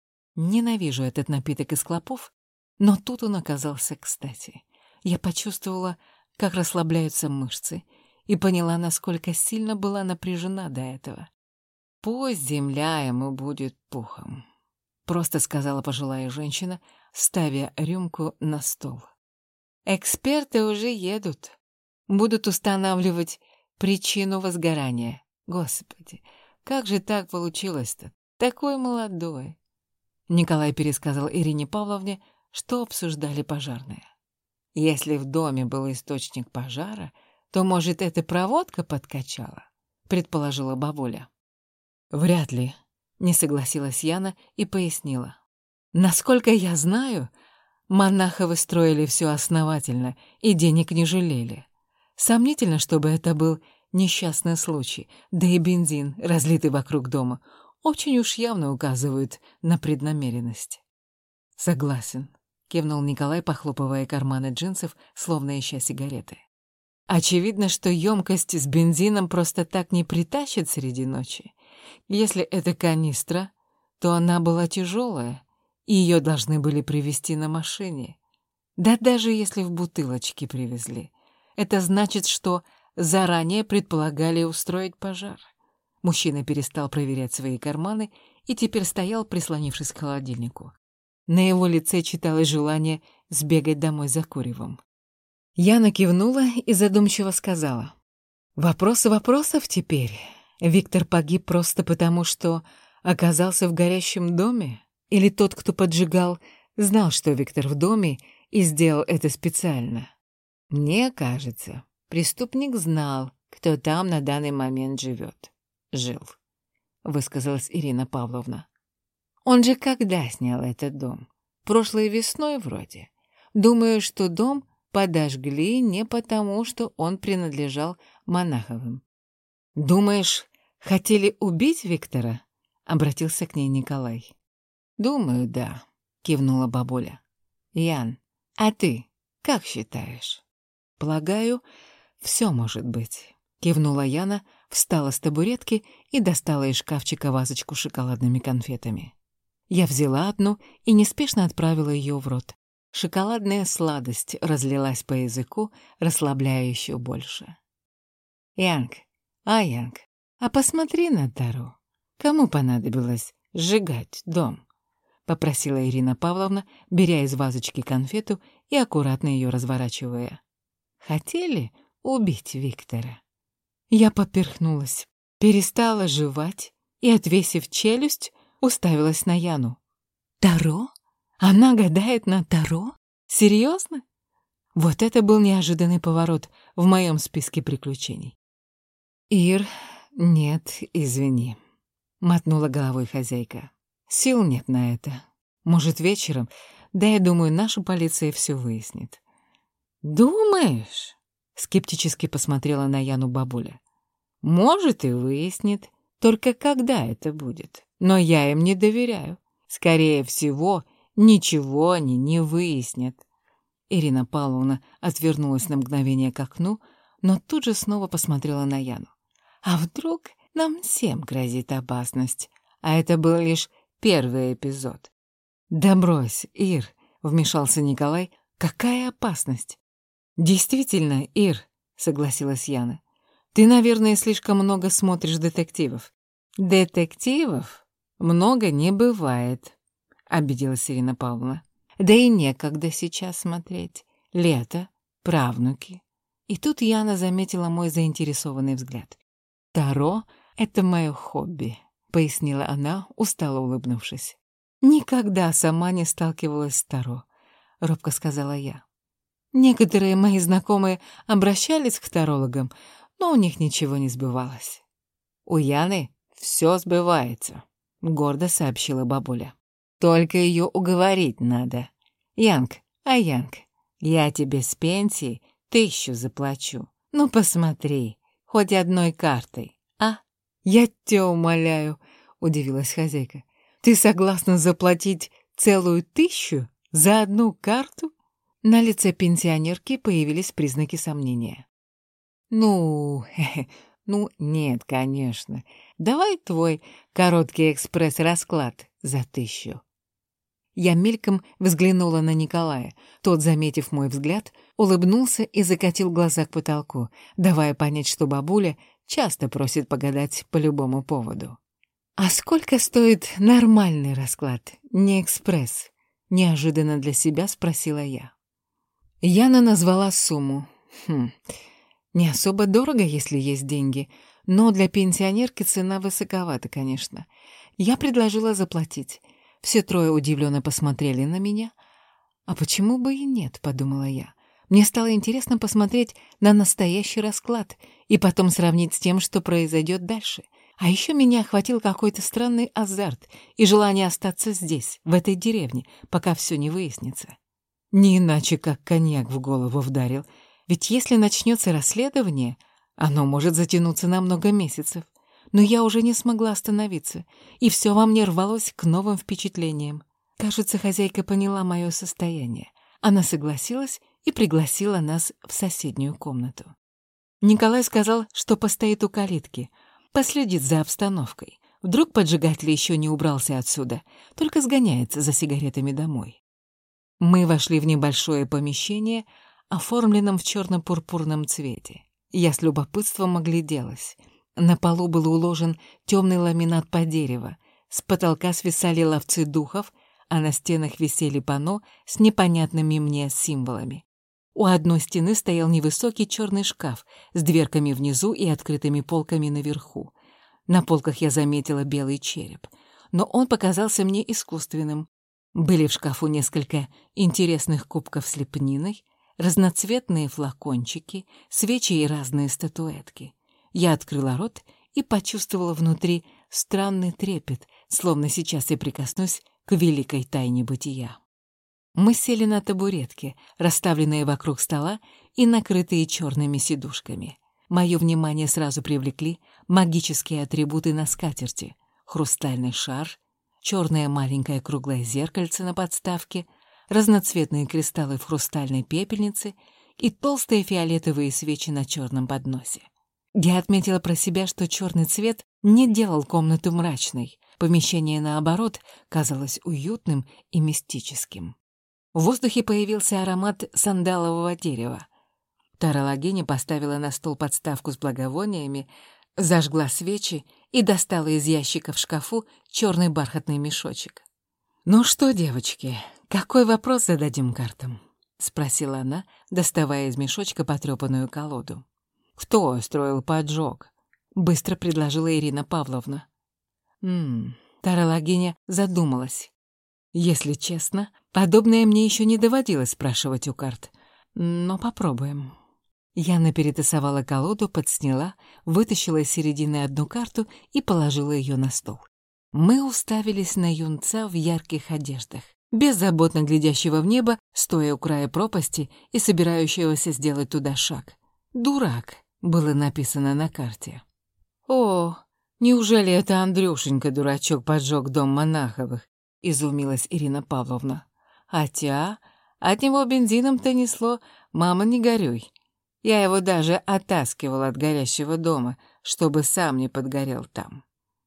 Ненавижу этот напиток из клопов, но тут он оказался кстати. Я почувствовала, как расслабляются мышцы, и поняла, насколько сильно была напряжена до этого. «Пусть земля ему будет пухом», — просто сказала пожилая женщина, ставя рюмку на стол. «Эксперты уже едут. Будут устанавливать причину возгорания. Господи, как же так получилось-то? Такой молодой». Николай пересказал Ирине Павловне, что обсуждали пожарные. «Если в доме был источник пожара, то, может, эта проводка подкачала?» — предположила бабуля. «Вряд ли», — не согласилась Яна и пояснила. «Насколько я знаю, Монаховы строили все основательно и денег не жалели. Сомнительно, чтобы это был несчастный случай, да и бензин, разлитый вокруг дома, очень уж явно указывают на преднамеренность». «Согласен», — кивнул Николай, похлопывая карманы джинсов, словно ища сигареты. «Очевидно, что емкость с бензином просто так не притащит среди ночи. Если это канистра, то она была тяжелая, и ее должны были привезти на машине. Да даже если в бутылочке привезли. Это значит, что заранее предполагали устроить пожар». Мужчина перестал проверять свои карманы и теперь стоял, прислонившись к холодильнику. На его лице читалось желание сбегать домой за куревом. Яна кивнула и задумчиво сказала: «Вопрос вопросов теперь. Виктор погиб просто потому, что оказался в горящем доме? Или тот, кто поджигал, знал, что Виктор в доме и сделал это специально?» «Мне кажется, преступник знал, кто там на данный момент жил», — высказалась Ирина Павловна. «Он же когда снял этот дом? Прошлой весной вроде. Думаю, что дом подожгли не потому, что он принадлежал Монаховым». «Думаешь, хотели убить Виктора?» — обратился к ней Николай. «Думаю, да», — кивнула бабуля. «Ян, а ты как считаешь?» «Полагаю, все может быть», — кивнула Яна, встала с табуретки и достала из шкафчика вазочку с шоколадными конфетами. Я взяла одну и неспешно отправила ее в рот. Шоколадная сладость разлилась по языку, расслабляя еще больше. «Янг, Янг, а посмотри на Таро. Кому понадобилось сжигать дом?» — попросила Ирина Павловна, беря из вазочки конфету и аккуратно ее разворачивая. «Хотели убить Виктора?» Я поперхнулась, перестала жевать и, отвесив челюсть, уставилась на Яну. «Таро? Она гадает на Таро? Серьезно?» Вот это был неожиданный поворот в моем списке приключений. «Ир, нет, извини», — мотнула головой хозяйка. «Сил нет на это. Может, вечером? Да, я думаю, наша полиция все выяснит». «Думаешь?» — скептически посмотрела на Яну бабуля. «Может, и выяснит. Только когда это будет? Но я им не доверяю. Скорее всего, ничего они не выяснят». Ирина Павловна отвернулась на мгновение к окну, но тут же снова посмотрела на Яну. «А вдруг нам всем грозит опасность? А это был лишь первый эпизод». «Да брось, Ир», — вмешался Николай, — «какая опасность?» «Действительно, Ир», — согласилась Яна, — «ты, наверное, слишком много смотришь детективов». «Детективов много не бывает», — обиделась Ирина Павловна. «Да и некогда сейчас смотреть. Лето, правнуки». И тут Яна заметила мой заинтересованный взгляд. «Таро — это мое хобби», — пояснила она, устало улыбнувшись. «Никогда сама не сталкивалась с Таро», — робко сказала я. Некоторые мои знакомые обращались к тарологам, но у них ничего не сбывалось. «У Яны все сбывается», — гордо сообщила бабуля. «Только ее уговорить надо. Янг, Янг, я тебе с пенсии 1000 заплачу. Ну, посмотри, хоть одной картой, а?» «Я тебя умоляю», — удивилась хозяйка. «Ты согласна заплатить целую 1000 за одну карту?» На лице пенсионерки появились признаки сомнения. «Ну, нет, конечно. Давай твой короткий экспресс-расклад за 1000». Я мельком взглянула на Николая. Тот, заметив мой взгляд, улыбнулся и закатил глаза к потолку, давая понять, что бабуля часто просит погадать по любому поводу. «А сколько стоит нормальный расклад, не экспресс?» — неожиданно для себя спросила я. Яна назвала сумму. Не особо дорого, если есть деньги, но для пенсионерки цена высоковата, конечно. Я предложила заплатить. Все трое удивленно посмотрели на меня. «А почему бы и нет?» — подумала я. Мне стало интересно посмотреть на настоящий расклад и потом сравнить с тем, что произойдет дальше. А еще меня охватил какой-то странный азарт и желание остаться здесь, в этой деревне, пока все не выяснится. Не иначе, как коньяк в голову вдарил. Ведь если начнется расследование, оно может затянуться на много месяцев. Но я уже не смогла остановиться, и все во мне рвалось к новым впечатлениям. Кажется, хозяйка поняла мое состояние. Она согласилась и пригласила нас в соседнюю комнату. Николай сказал, что постоит у калитки, последит за обстановкой. Вдруг поджигатель еще не убрался отсюда, только сгоняется за сигаретами домой. Мы вошли в небольшое помещение, оформленном в черно-пурпурном цвете. Я с любопытством огляделась. На полу был уложен темный ламинат по дереву, с потолка свисали ловцы духов, а на стенах висели панно с непонятными мне символами. У одной стены стоял невысокий черный шкаф с дверками внизу и открытыми полками наверху. На полках я заметила белый череп, но он показался мне искусственным. Были в шкафу несколько интересных кубков с лепниной, разноцветные флакончики, свечи и разные статуэтки. Я открыла рот и почувствовала внутри странный трепет, словно сейчас я прикоснусь к великой тайне бытия. Мы сели на табуретки, расставленные вокруг стола и накрытые черными сидушками. Мое внимание сразу привлекли магические атрибуты на скатерти: хрустальный шар, черное маленькое круглое зеркальце на подставке, разноцветные кристаллы в хрустальной пепельнице и толстые фиолетовые свечи на черном подносе. Я отметила про себя, что черный цвет не делал комнату мрачной. Помещение, наоборот, казалось уютным и мистическим. В воздухе появился аромат сандалового дерева. Тарологиня поставила на стол подставку с благовониями, зажгла свечи и достала из ящика в шкафу черный бархатный мешочек. «Ну что, девочки, какой вопрос зададим картам?» — спросила она, доставая из мешочка потрёпанную колоду. «Кто устроил поджог?» — быстро предложила Ирина Павловна. Тарологиня задумалась. «Если честно, подобное мне еще не доводилось спрашивать у карт, но попробуем». Яна перетасовала колоду, подсняла, вытащила из середины одну карту и положила ее на стол. Мы уставились на юнца в ярких одеждах, беззаботно глядящего в небо, стоя у края пропасти и собирающегося сделать туда шаг. «Дурак» было написано на карте. «О, неужели это Андрюшенька, дурачок, поджег дом Монаховых?» — изумилась Ирина Павловна. «Хотя от него бензином-то несло, мама, не горюй. Я его даже оттаскивала от горящего дома, чтобы сам не подгорел там».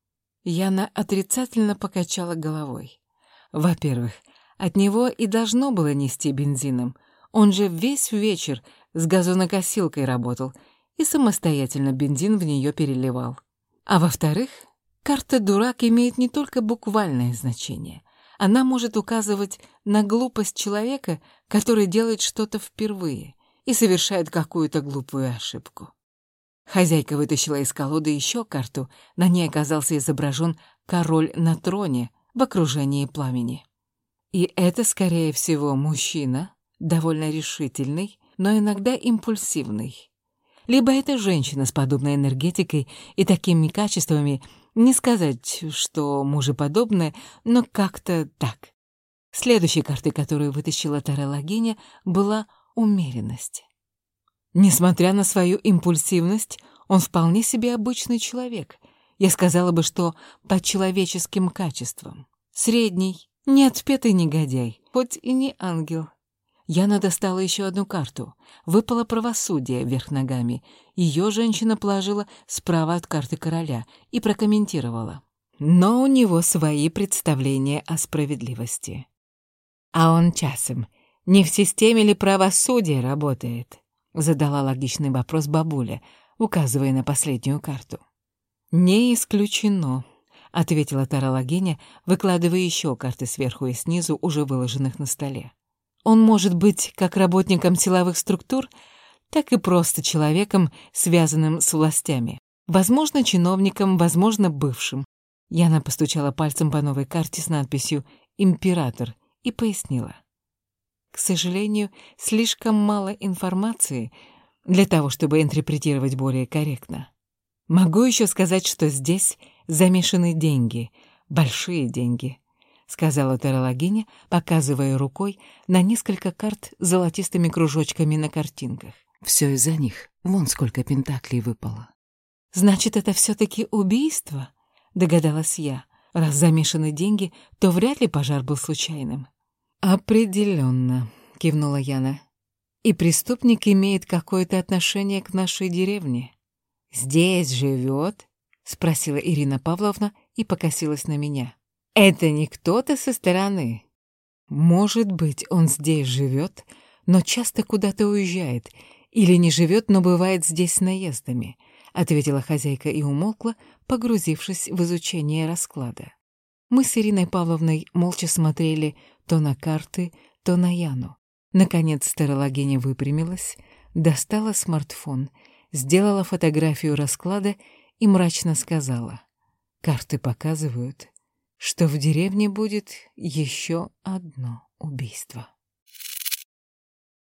Яна отрицательно покачала головой. Во-первых, от него и должно было нести бензином. Он же весь вечер с газонокосилкой работал и самостоятельно бензин в нее переливал. А во-вторых, карта «Дурак» имеет не только буквальное значение. Она может указывать на глупость человека, который делает что-то впервые и совершает какую-то глупую ошибку. Хозяйка вытащила из колоды еще карту, на ней оказался изображен король на троне в окружении пламени. И это, скорее всего, мужчина, довольно решительный, но иногда импульсивный. Либо это женщина с подобной энергетикой и такими качествами, не сказать, что мужеподобная, но как-то так. Следующей картой, которую вытащила тарологиня, была умеренность. Несмотря на свою импульсивность, он вполне себе обычный человек. Я сказала бы, что по человеческим качествам. Средний, неотпетый негодяй, хоть и не ангел. Яна достала еще одну карту. Выпало правосудие вверх ногами. Ее женщина положила справа от карты короля и прокомментировала. Но у него свои представления о справедливости. А он часом не в системе ли правосудия работает? Задала логичный вопрос бабуля, указывая на последнюю карту. «Не исключено», — ответила тарологиня, выкладывая еще карты сверху и снизу, уже выложенных на столе. «Он может быть как работником силовых структур, так и просто человеком, связанным с властями. Возможно, чиновником, возможно, бывшим». Яна постучала пальцем по новой карте с надписью «Император» и пояснила. К сожалению, слишком мало информации для того, чтобы интерпретировать более корректно. Могу еще сказать, что здесь замешаны деньги, большие деньги, сказала тарологиня, показывая рукой на несколько карт с золотистыми кружочками на картинках. Все из-за них, вон сколько пентаклей выпало. Значит, это все-таки убийство, догадалась я. Раз замешаны деньги, то вряд ли пожар был случайным. «Определенно», — кивнула Яна. «И преступник имеет какое-то отношение к нашей деревне». «Здесь живет?» — спросила Ирина Павловна и покосилась на меня. «Это не кто-то со стороны?» «Может быть, он здесь живет, но часто куда-то уезжает, или не живет, но бывает здесь наездами», — ответила хозяйка и умолкла, погрузившись в изучение расклада. Мы с Ириной Павловной молча смотрели то на карты, то на Яну. Наконец тарологиня выпрямилась, достала смартфон, сделала фотографию расклада и мрачно сказала: «Карты показывают, что в деревне будет еще одно убийство».